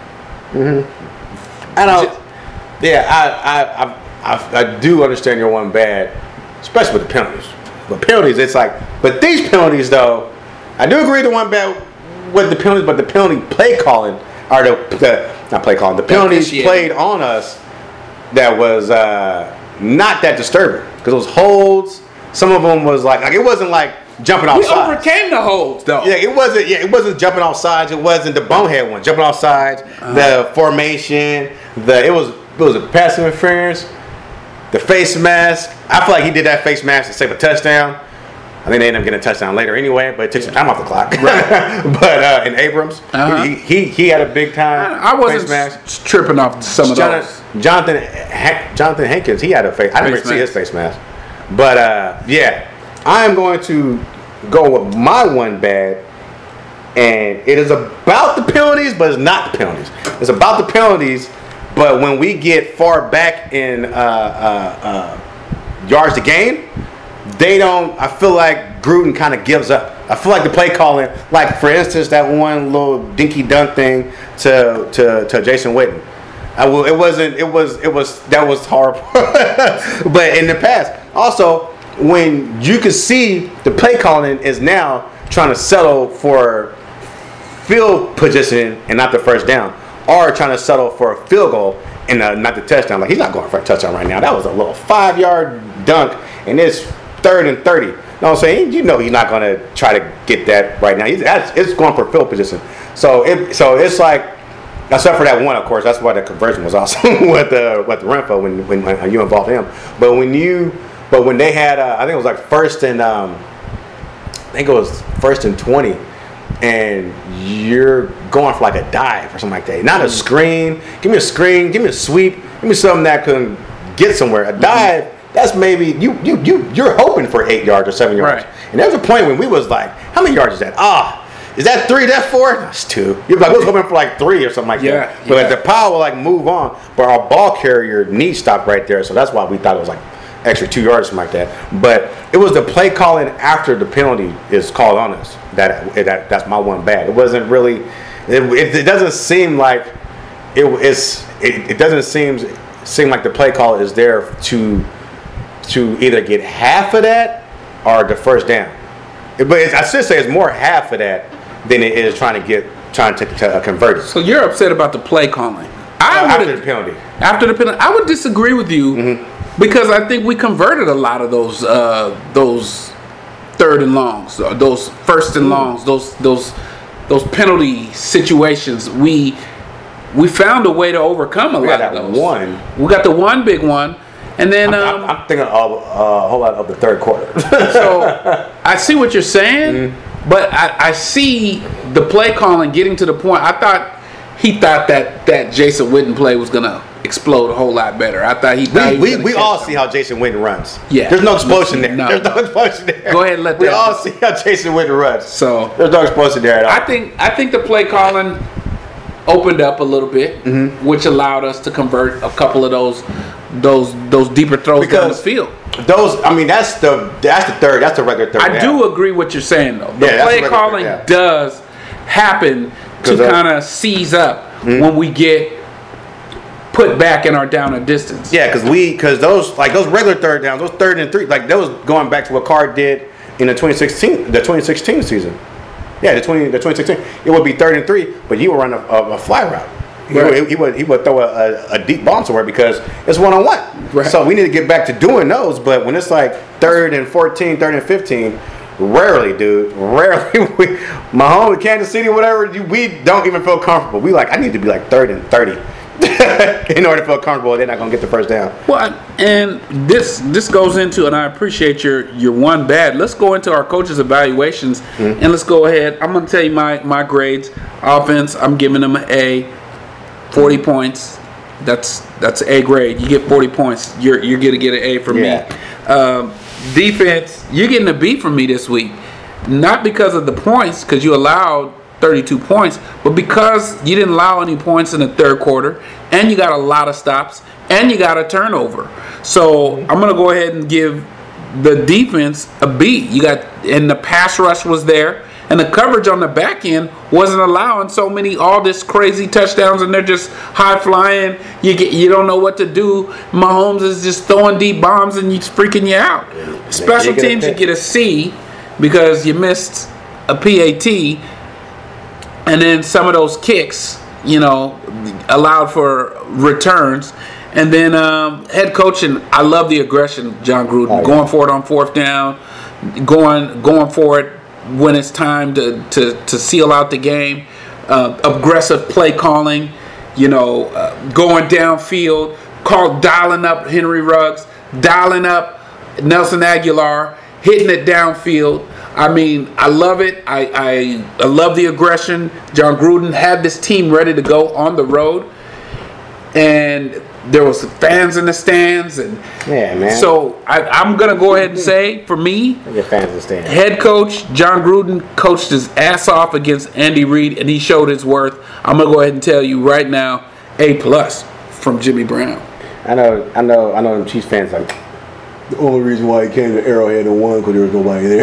Mm-hmm. I know. Just, yeah, I I, I I I do understand your one bad, especially with the penalties. But penalties, it's like, but these penalties though, I do agree the one bad with the penalties, but the penalty play calling or the, the not play calling, the penalties yeah, played on us that was uh, not that disturbing, because those holds, some of them was like like it wasn't like jumping off we sides. We overcame the holds though. Yeah, it wasn't. Yeah, it wasn't jumping off sides. It wasn't the bonehead one jumping off sides. Uh-huh. The formation, the it was it was a pass interference. The face mask. I feel like he did that face mask to save a touchdown. I think they ended up getting a touchdown later anyway, but it took some time off the clock. Right. But uh, in Abrams, uh-huh. he, he he had a big time. I, I wasn't face mask. tripping off some of Jonathan, those. Jonathan Jonathan Hankins, he had a face. I didn't see his face mask, but uh, yeah, I am going to go with my one bad, and it is about the penalties, but it's not the penalties. It's about the penalties. But when we get far back in uh, uh, uh, yards to gain, they don't. I feel like Gruden kind of gives up. I feel like the play calling, like for instance, that one little dinky dunk thing to to, to Jason Witten. I will. It wasn't. It was. It was. That was horrible. But in the past, also when you can see the play calling is now trying to settle for field position and not the first down, or trying to settle for a field goal and uh, not the touchdown. Like, he's not going for a touchdown right now. That was a little five-yard dunk, and it's third and thirty. You know what I'm saying? You know he's not going to try to get that right now. He's, it's going for field position. So it, so it's like, except for that one, of course. That's why the conversion was awesome with the with the Renfro when, when when you involved him. But when you, but when they had, uh, I think it was like first and, um, I think it was first and twenty. And you're going for like a dive or something like that. Not a screen. Give me a screen. Give me a sweep. Give me something that can get somewhere. A dive, mm-hmm. that's maybe you you you you're hoping for eight yards or seven yards. Right. And there was a point when we was like, how many yards is that? Ah, is that three? That four? That's two. You're like, we was hoping for like three or something like yeah, that. But yeah. the power will like move on. But our ball carrier knee stopped right there, so that's why we thought it was like extra two yards or something like that. But it was the play calling after the penalty is called on us. That, that that's my one bad. It wasn't really. It, it, it doesn't seem like it is. It, it doesn't seem seem like the play call is there to to either get half of that or the first down. It, but it's, I should say it's more half of that than it is trying to get trying to, to uh, convert it. So you're upset about the play calling. I uh, after the penalty. After the penalty, I would disagree with you. Mm-hmm. Because I think we converted a lot of those uh, those third and longs, those first and longs, those those those penalty situations. We we found a way to overcome a we lot got of those. One, we got the one big one, and then I'm, um, I'm thinking of uh, a whole lot of the third quarter. So I see what you're saying, mm-hmm. but I, I see the play calling getting to the point. I thought he thought that that Jason Witten play was gonna explode a whole lot better. I thought he thought we he we, we all see how Jason Witten runs. Yeah, there's no explosion there. No. There's no explosion there. Go ahead and let we that. We all see how Jason Witten runs. So there's no explosion there at all. I think I think the play calling opened up a little bit, mm-hmm. which allowed us to convert a couple of those those those deeper throws because down the field. Those, I mean, that's the that's the third. That's the regular third. I do agree what you're saying though. The yeah, play calling third, yeah. does happen to kind of seize up mm-hmm. when we get put back in our down and distance. Yeah, because we because those like those regular third downs, those third and three, like that was going back to what Carr did in the twenty sixteen the twenty sixteen season. Yeah, the twenty the twenty sixteen it would be third and three, but you would run a, a, a fly route. He, right. would, he would he would throw a, a, a deep bomb somewhere because it's one on one. So we need to get back to doing those. But when it's like third and fourteen, third and fifteen, rarely, dude, rarely. We, Mahomes, Kansas City, whatever, we don't even feel comfortable. We like, I need to be like third and thirty in order to feel comfortable. They're not gonna get the first down. Well, and this this goes into, and I appreciate your your one bad. Let's go into our coaches' evaluations, mm-hmm. and let's go ahead. I'm gonna tell you my my grades. Offense, I'm giving them an A, forty mm-hmm. points. That's that's an A grade. You get forty points. You're you're gonna get an A from yeah. me. Um, defense, you're getting a B from me this week, not because of the points, because you allowed thirty-two points, but because you didn't allow any points in the third quarter, and you got a lot of stops, and you got a turnover. So I'm gonna go ahead and give the defense a B. You got, and the pass rush was there, and the coverage on the back end wasn't allowing so many all this crazy touchdowns, and they're just high flying. You get, you don't know what to do. Mahomes is just throwing deep bombs, and he's freaking you out. Special teams, you get a C because you missed a P A T. And then some of those kicks, you know, allowed for returns. And then um, head coaching, I love the aggression, John Gruden, oh, yeah. going for it on fourth down, going going for it when it's time to, to, to seal out the game, uh, aggressive play calling, you know, uh, going downfield, call, dialing up Henry Ruggs, dialing up Nelson Aguilar, hitting it downfield. I mean, I love it. I, I I love the aggression. John Gruden had this team ready to go on the road, and there was fans in the stands, and yeah, man. So I, I'm gonna go ahead and say, for me, get fans in the stands. Head coach John Gruden coached his ass off against Andy Reid, and he showed his worth. I'm gonna go ahead and tell you right now, A plus from Jimmy Brown. I know, I know, I know. Them Chiefs fans like. The only reason why he came to Arrowhead and won because there was nobody there.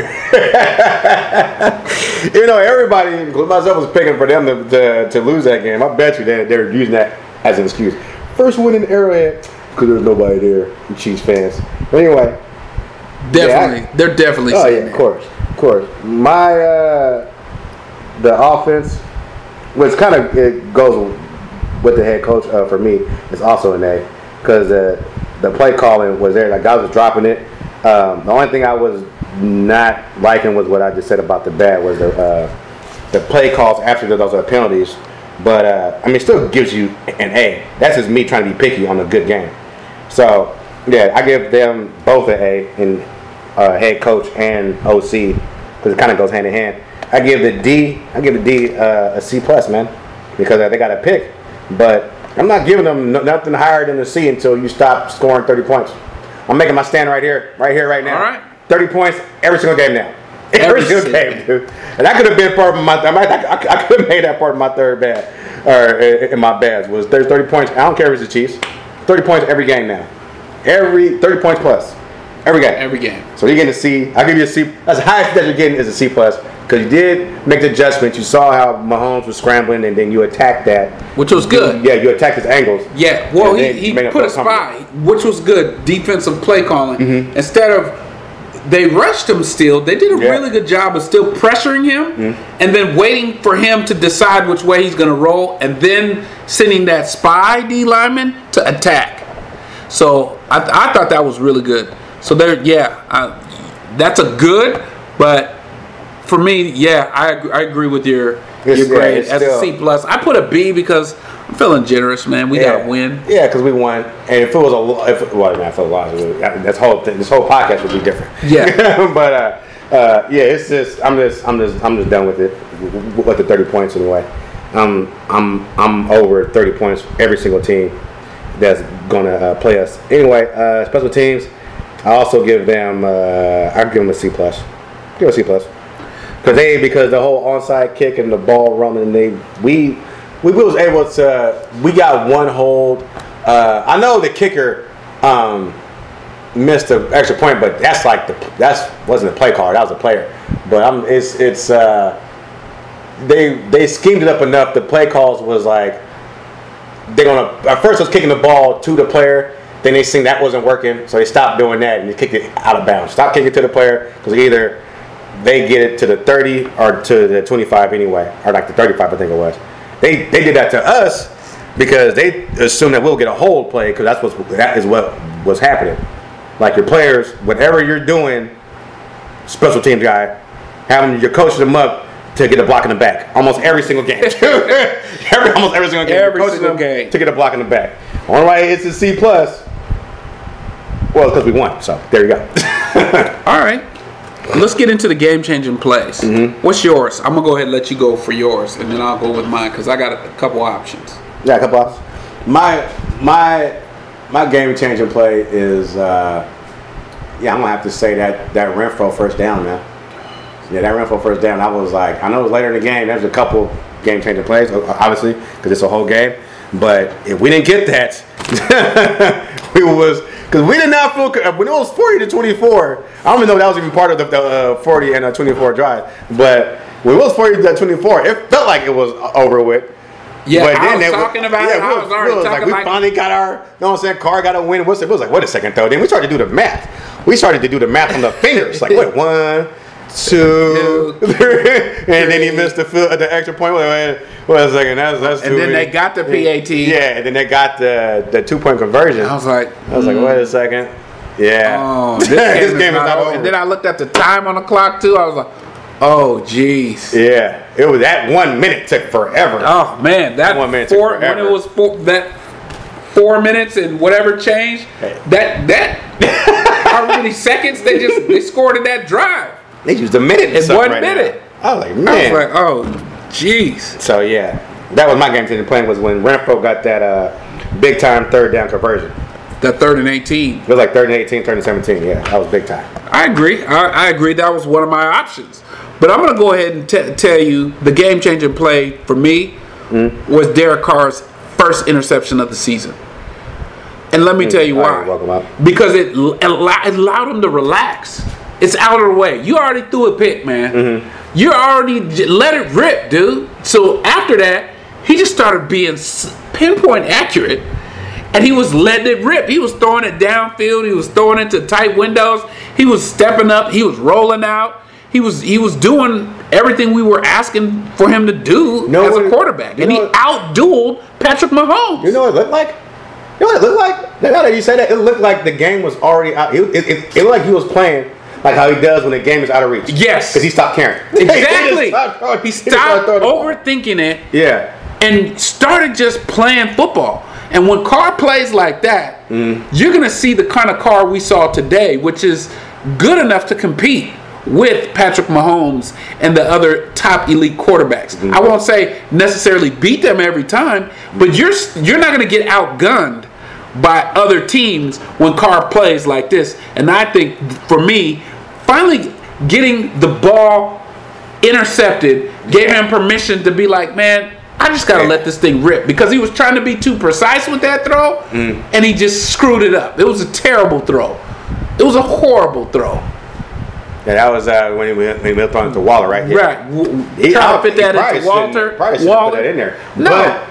You know, everybody, including myself, was picking for them to, to, to lose that game. I bet you they, they're using that as an excuse. First win in Arrowhead because there was nobody there, you Chiefs fans. But anyway. Definitely. Yeah, I, they're definitely Oh, saying yeah, that. of course. Of course. My, uh, the offense, which kind of it goes with the head coach uh, for me, is also an A because uh, the play calling was there. Like, guys was dropping it. Um, the only thing I was not liking was what I just said about the bad was the uh, the play calls after those are penalties. But, uh, I mean, it still gives you an A. That's just me trying to be picky on a good game. So, yeah, I give them both an A in uh, head coach and O C because it kind of goes hand in hand. I give the D, I give the D uh, a C plus, man, because they got a pick. But I'm not giving them no, nothing higher than a C until you stop scoring thirty points. I'm making my stand right here, right here, right now. All right. thirty points every single game now. Every, every single game, dude. And that could have been part of my. I, might, I, I could have made that part of my third bad, or in my bads was there's thirty points. I don't care if it's the Chiefs. thirty points every game now. Every thirty points plus. Every game. Every game. So you're getting a C. I'll give you a C. That's the highest that you're getting is a C plus. Because you did make the adjustment. You saw how Mahomes was scrambling, and then you attacked that. Which was good. Yeah, you attacked his angles. Yeah, well, he, he put a spy, which was good. Defensive play calling. Mm-hmm. Instead of, they rushed him still. They did a yeah. really good job of still pressuring him mm-hmm. and then waiting for him to decide which way he's going to roll and then sending that spy D lineman to attack. So I, I thought that was really good. So there, yeah, I, that's a good, but for me, yeah, I I agree with your it's, your grade yeah, as still, a C plus. I put a B because I'm feeling generous, man. We yeah, gotta win. Yeah, because we won, and if it was a if well, I mean, I feel a lot. This whole thing, this whole podcast would be different. Yeah, but uh, uh, yeah, it's just I'm just I'm just I'm just done with it with the thirty points anyway. Um, I'm I'm over thirty points every single team that's gonna uh, play us anyway. Uh, special teams, I also give them uh, I give them a C plus. Give them a C plus. Cause they because the whole onside kick and the ball running, they we we was able to we got one hold. Uh, I know the kicker um, missed an extra point, but that's like the that's wasn't a play call. That was a player. But I'm it's it's uh, they they schemed it up enough. The play calls was like they're gonna at first was kicking the ball to the player. Then they seen that wasn't working, so they stopped doing that and they kicked it out of bounds. Stop kicking it to the player because either they get it to the thirty or to the twenty-five anyway, or like the thirty-five, I think it was. They they did that to us because they assume that we'll get a hold play because that's what that is what was happening. Like your players, whatever you're doing, special teams guy, having your coach them up to get a block in the back. Almost every single game. every, almost every single game. Every single game. To get a block in the back. Only why it's a C plus. Well, because we won. So there you go. All right. Let's get into the game-changing plays. Mm-hmm. What's yours? I'm going to go ahead and let you go for yours, and then I'll go with mine because I got a couple options. Yeah, a couple options. My, my, my game-changing play is, uh, yeah, I'm going to have to say that, that Renfrow first down, man. Yeah, that Renfrow first down, I was like, I know it was later in the game. There's a couple game-changing plays, obviously, because it's a whole game. But if we didn't get that, we was... Because we did not feel, when it was forty to twenty-four, I don't even know if that was even part of the, the uh, forty and uh, twenty-four drive. But when it was forty to twenty-four, it felt like it was over with. Yeah, but I then was they, talking about yeah, it. I was, was already was talking like, we like... finally got our, you know what I'm saying, car got a win. What's it? It was like, wait a second, though. Then we started to do the math. We started to do the math on the fingers. Like, wait, one, two, three. And then he missed the field, the extra point. Wait, wait, wait a second. That's, that's and then many. They got the P A T. Yeah, and then they got the, the two-point conversion. I was like... I was like, wait a second. Yeah. Oh, this game, this is, game is not over. And then I looked at the time on the clock too. I was like, oh, jeez. Yeah. It was that one minute took forever. Oh man, that one minute four, took forever. When it was four, that four minutes and whatever changed, hey. that that how many seconds they just they scored in that drive. They used a minute in one right minute. Now. I was like, man. I was like, oh, jeez. So yeah, that was my game changing plan was when Renfrow got that uh, big time third down conversion. That third and eighteen. It was like third and eighteen, third and seventeen. Yeah, that was big time. I agree. I, I agree. That was one of my options. But I'm going to go ahead and t- tell you the game-changing play for me mm-hmm. was Derek Carr's first interception of the season. And let me mm-hmm. tell you why. Right, because it, it allowed him to relax. It's out of the way. You already threw a pick, man. Mm-hmm. You already let it rip, dude. So after that, he just started being pinpoint accurate. And he was letting it rip. He was throwing it downfield. He was throwing it to tight windows. He was stepping up. He was rolling out. He was he was doing everything we were asking for him to do you know as a quarterback. And he outdueled Patrick Mahomes. You know what it looked like? You know what it looked like? Now that you say that, it looked like the game was already out. It, it, it, it looked like he was playing like how he does when the game is out of reach. Yes. Because he stopped caring. Exactly. he stopped, he stopped overthinking it. Yeah. And started just playing football. And when Carr plays like that, mm. you're going to see the kind of Carr we saw today, which is good enough to compete with Patrick Mahomes and the other top elite quarterbacks. Mm. I won't say necessarily beat them every time, but you're you're not going to get outgunned by other teams when Carr plays like this. And I think, for me, finally getting the ball intercepted gave him permission to be like, man, I just got to let this thing rip, because he was trying to be too precise with that throw, mm. and he just screwed it up. It was a terrible throw. It was a horrible throw. Yeah, that was uh, when he when he was throwing it to Waller, right? Yeah. Right. He trying to fit that into Walter. Probably Waller. Put that in there. No.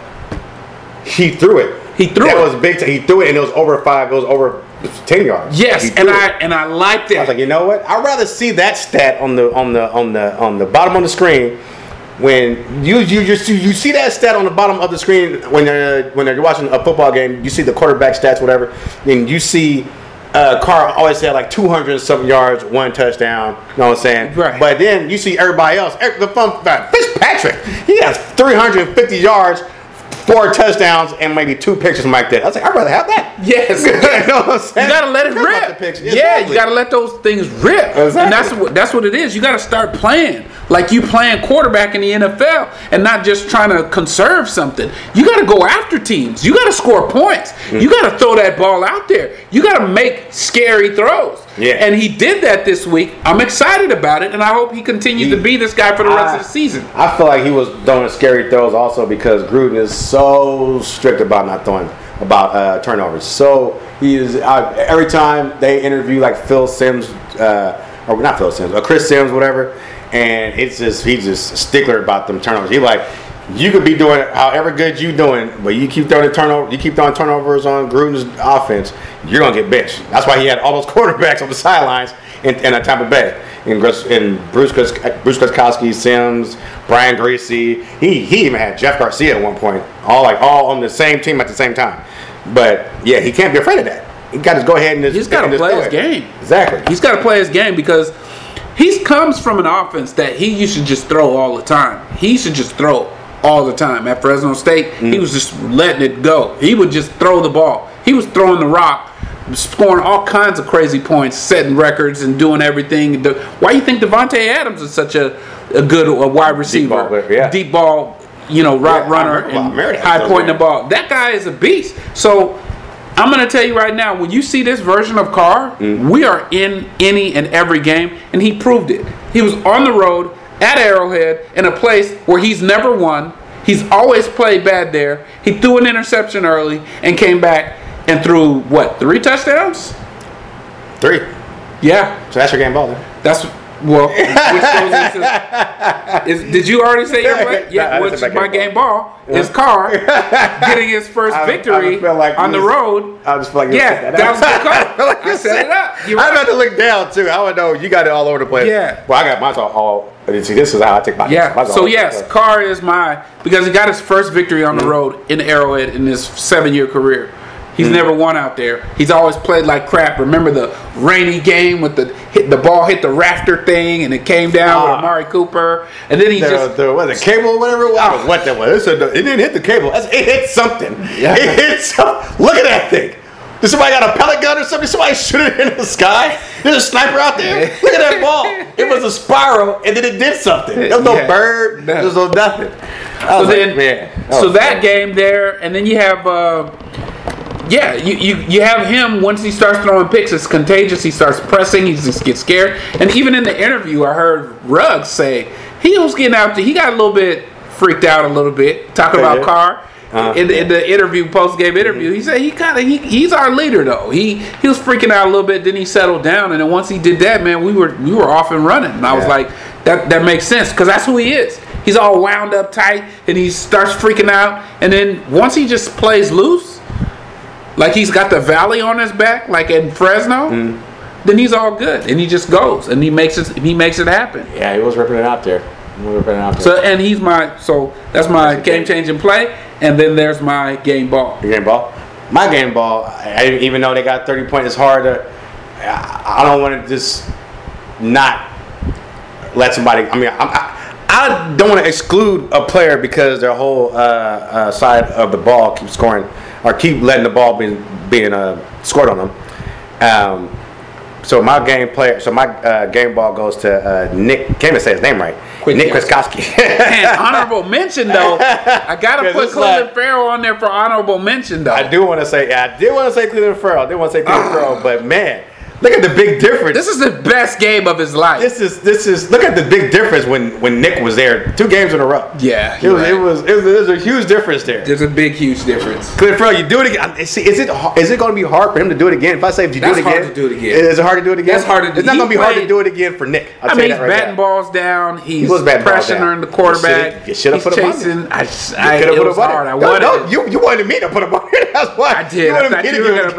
But he threw it. He threw that it. That was big. T- he threw it, and it was over five. It was over ten yards. Yes, and I it. and I liked it. I was like, you know what? I'd rather see that stat on the on the on the on the bottom of the screen. When you you just you see that stat on the bottom of the screen when you're when you're watching a football game, you see the quarterback stats, whatever. Then you see uh, Carr always had like two hundred something yards, one touchdown. You know what I'm saying? Right. But then you see everybody else. The fun fact, Fitzpatrick, he has three hundred fifty yards, four touchdowns, and maybe two picks, something like that. I was like, I'd rather have that. Yes. You know what I'm saying? You gotta let it rip. Exactly. Yeah, you gotta let those things rip. Exactly. And that's what that's what it is. You gotta start playing like you playing quarterback in the N F L, and not just trying to conserve something. You gotta go after teams. You gotta score points. Mm-hmm. You gotta throw that ball out there. You gotta make scary throws. Yeah. And he did that this week. I'm excited about it, and I hope he continues he, to be this guy for the rest I, of the season. I feel like he was throwing scary throws also because Gruden is so strict about not throwing about uh, turnovers. So he is uh, every time they interview like Phil Simms, uh, or not Phil Simms, or Chris Simms, whatever, and it's just he's just a stickler about them turnovers. He like, you could be doing however good you doing, but you keep throwing turnover, you keep throwing turnovers on Gruden's offense, you're gonna get benched. That's why he had all those quarterbacks on the sidelines in, in Tampa Bay. In, in Bruce Bruce Gostkowski, Sims, Brian Greasy, he he even had Jeff Garcia at one point, all like all on the same team at the same time. But yeah, he can't be afraid of that. He got to go ahead and just, he's got to play his game. Exactly. He's got to play his game because he comes from an offense that he used to just throw all the time. He used to just throw all the time. At Fresno State, mm. he was just letting it go. He would just throw the ball. He was throwing the rock, scoring all kinds of crazy points, setting records, and doing everything. Why do you think Devontae Adams is such a, a good a wide receiver? Deep ball, yeah. Deep ball, you know, route yeah, runner, and high pointing the ball. That guy is a beast. So I'm going to tell you right now, when you see this version of Carr, mm. we are in any and every game, and he proved it. He was on the road at Arrowhead in a place where he's never won. He's always played bad there. He threw an interception early and came back and threw, what, three touchdowns? Three. Yeah. So that's your game ball, then? That's, well, which goes into, is, did you already say your play? Yeah, no, which my game, game ball, ball yeah. is Carr getting his first I, victory I like on the was, road. I just feel like you yeah, that, that was the call. like I set it up. You're I right. had to look down, too. I would know. You got it all over the place. Yeah. Well, I got mine all. See, this is how I take my Yeah. My so, yes, Carr is my, because he got his first victory on mm-hmm. the road in Arrowhead in his seven-year career. He's mm-hmm. never won out there. He's always played like crap. Remember the rainy game with the hit the ball hit the rafter thing and it came down uh, with Amari Cooper, and then he the, just the what the cable or whatever it was. Uh, what that was? It didn't hit the cable. It hit something. Yeah. It hit something. Look at that thing. Did somebody got a pellet gun or something? Somebody shoot it in the sky? There's a sniper out there? Look at that ball. It was a spiral, and then it did something. There was no yeah. bird. No. There was no nothing. So like, then, man, that so that funny. game there, and then you have, uh, yeah, you, you, you have him once he starts throwing picks. It's contagious. He starts pressing. He just gets scared. And even in the interview, I heard Ruggs say he was getting out there. He got a little bit freaked out a little bit, talking about yeah. Carr. Uh, in, the, in the interview, post-game interview, he said he kind of he, he's our leader though. He he was freaking out a little bit, then he settled down, and then once he did that, man, we were we were off and running. And I yeah. was like, that that makes sense because that's who he is. He's all wound up tight, and he starts freaking out, and then once he just plays loose, like he's got the valley on his back, like in Fresno, mm. then he's all good, and he just goes and he makes it he makes it happen. Yeah, he was ripping it out there. He was ripping it out there. So and he's my so that's my game changing play. And then there's my game ball. Your game ball? My game ball, I, even though they got thirty points, it's hard to. I don't want to just not let somebody. I mean, I, I don't want to exclude a player because their whole uh, uh, side of the ball keeps scoring or keep letting the ball be being uh, scored on them. Um, so my game player, so my uh, game ball goes to uh, Nick. Can't even say his name right. Quick Nick Kwiatkowski. Man, honorable mention though. I gotta put Cleveland like, Farrell on there for honorable mention though. I do want to say, I did want to say Cleveland Farrell. I did want to say Cleveland Farrell, but man, look at the big difference. This is the best game of his life. This is this is look at the big difference when, when Nick was there. Two games in a row. Yeah, it was, right. it was it was there's a huge difference there. There's a big huge difference. Cleveland Farrell, you do it again. See, is it is it going to be hard for him to do it again? If I say if you That's do it again, hard to do it again. Is it hard to do it again? That's hard to do. It's not going to be played, hard to do it again for Nick. I'll I mean, he's right batting now. balls down. He's he was pressuring the quarterback. You should have put him on there. I, I, it was hard. I wanted no, no, you you wanted me to put him on there. That's why I did. I thought you were going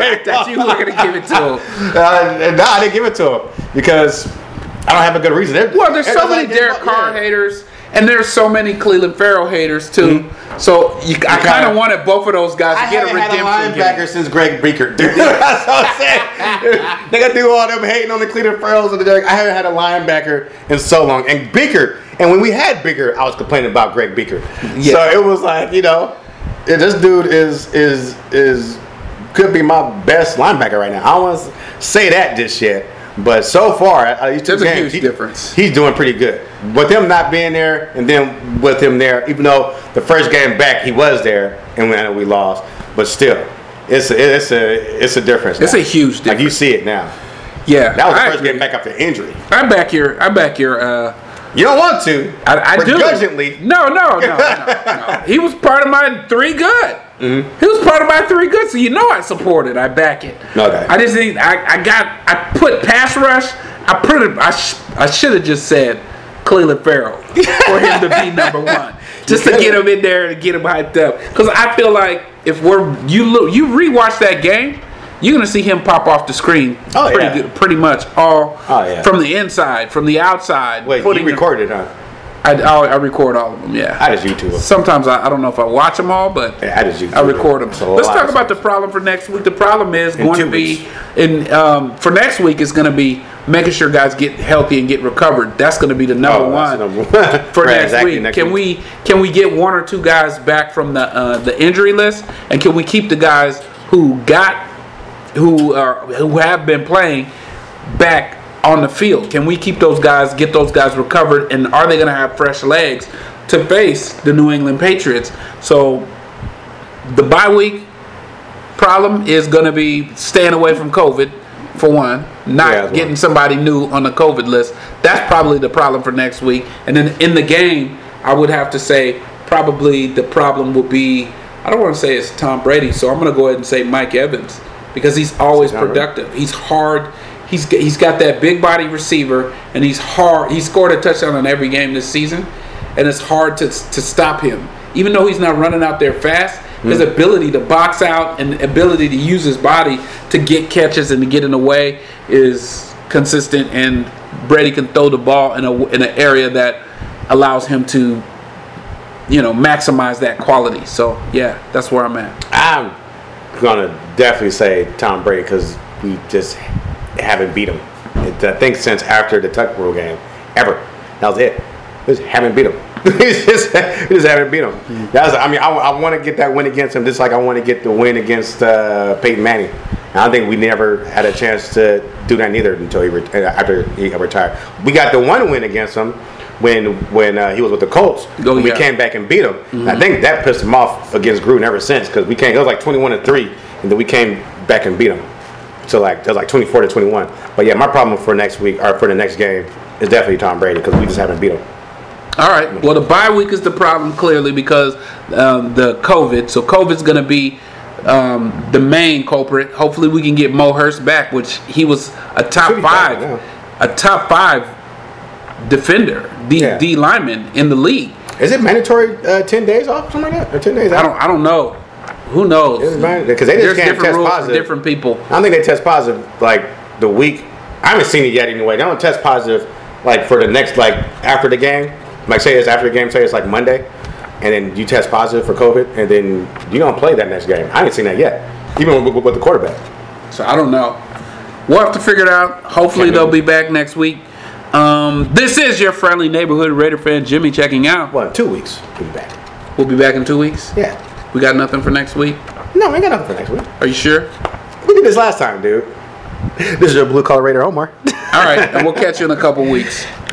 to give it to him. uh, no, I didn't give it to him because I don't have a good reason. They're, well, there's so many Derek Carr yeah. haters, and there's so many Cleveland Farrell haters too. Mm-hmm. So you, I kind of wanted both of those guys to I get a redemption. I haven't had a linebacker game. Since Greg Beaker. Dude, that's what I'm saying. They got to do all them hating on the Cleveland Farrells and the Derek. I haven't had a linebacker in so long. And Beaker, and when we had Beaker, I was complaining about Greg Beaker. Yeah. So it was like, you know, this dude is is is could be my best linebacker right now. I don't want to say that just yet. But so far, uh, these two There's games, a huge he, difference. He's doing pretty good. With him not being there, and then with him there, even though the first game back he was there, and we, we lost, but still, it's a, it's a it's a difference. It's now. a huge difference. Like you see it now. Yeah, that was the I first agree. game back after injury. I back your I back your. Uh, you don't want to. I, I do. Begrudgingly. No, no, no, no, no. He was part of my three good. Mm-hmm. He was part of my three good, so you know I support it. I back it. Okay. I just think I, I got I put pass rush. I put it. I sh- I should have just said Cleveland Farrell for him to be number one, just to get him in there and get him hyped up. Because I feel like if we're you look you rewatch that game, you're gonna see him pop off the screen. Oh pretty yeah. good, pretty much all oh, yeah. from the inside, from the outside. Wait, you recorded, huh? I, I, I record all of them, yeah. I just YouTube them. Sometimes I, I don't know if I watch them all, but yeah, I just YouTube I record them. them. Let's talk about the problem for next week. The problem is in going to be weeks. in um, for next week is going to be making sure guys get healthy and get recovered. That's going to be the number Oh, one that's number one. for Right, next exactly, week. next can week. we can we get one or two guys back from the uh, the injury list, and can we keep the guys who got who are who have been playing back on the field? Can we keep those guys, get those guys recovered, and are they going to have fresh legs to face the New England Patriots? So the bye week problem is going to be staying away from COVID, for one, not Yeah, that's getting one. somebody new on the COVID list. That's probably the problem for next week. And then in the game, I would have to say probably the problem would be, I don't want to say it's Tom Brady, so I'm going to go ahead and say Mike Evans, because he's always Tom Brady. productive. He's hard. He's he's got that big body receiver, and he's hard. He scored a touchdown in every game this season, and it's hard to to stop him. Even though he's not running out there fast, his Mm. ability to box out and ability to use his body to get catches and to get in the way is consistent. And Brady can throw the ball in a in an area that allows him to, you know, maximize that quality. So yeah, that's where I'm at. I'm gonna definitely say Tom Brady because we just haven't beat him. It, I think since after the Tuck Rule game, ever. That was it. We just haven't beat him. we, just, we just haven't beat him. That was. I mean, I, I want to get that win against him, just like I want to get the win against uh, Peyton Manning. And I think we never had a chance to do that neither until he re- after he retired. We got the one win against him when when uh, he was with the Colts. Oh, we yeah. came back and beat him. Mm-hmm. I think that pissed him off against Gruden ever since, because we came. It was like twenty-one to three, and then we came back and beat him. So like it was like twenty-four to twenty-one. But yeah, my problem for next week or for the next game is definitely Tom Brady, because we just haven't beat him. All right. Well, the bye week is the problem, clearly, because um, the COVID. So COVID's going to be um, the main culprit. Hopefully, we can get Mo Hurst back, which he was a top Should be back five, now. a top five defender, D, Yeah. D lineman in the league. Is it mandatory uh, ten days off, something like that, or ten days I out? don't. I don't know. Who knows? Because they just There's can't different test rules for positive. different people. I don't think they test positive like the week. I haven't seen it yet anyway. They don't test positive like for the next like after the game. Like say it's after the game, say it's like Monday, and then you test positive for COVID, and then you don't play that next game. I ain't seen that yet, even with, with, with the quarterback. So I don't know. We'll have to figure it out. Hopefully they'll be back next week. Um, this is your friendly neighborhood Raider fan, Jimmy, checking out. Well, in two weeks we'll be back. We'll be back in two weeks. Yeah. We got nothing for next week. No, we ain't got nothing for next week. Are you sure? We did this last time, dude. This is your blue collar Raider Omar. All right, and we'll catch you in a couple weeks.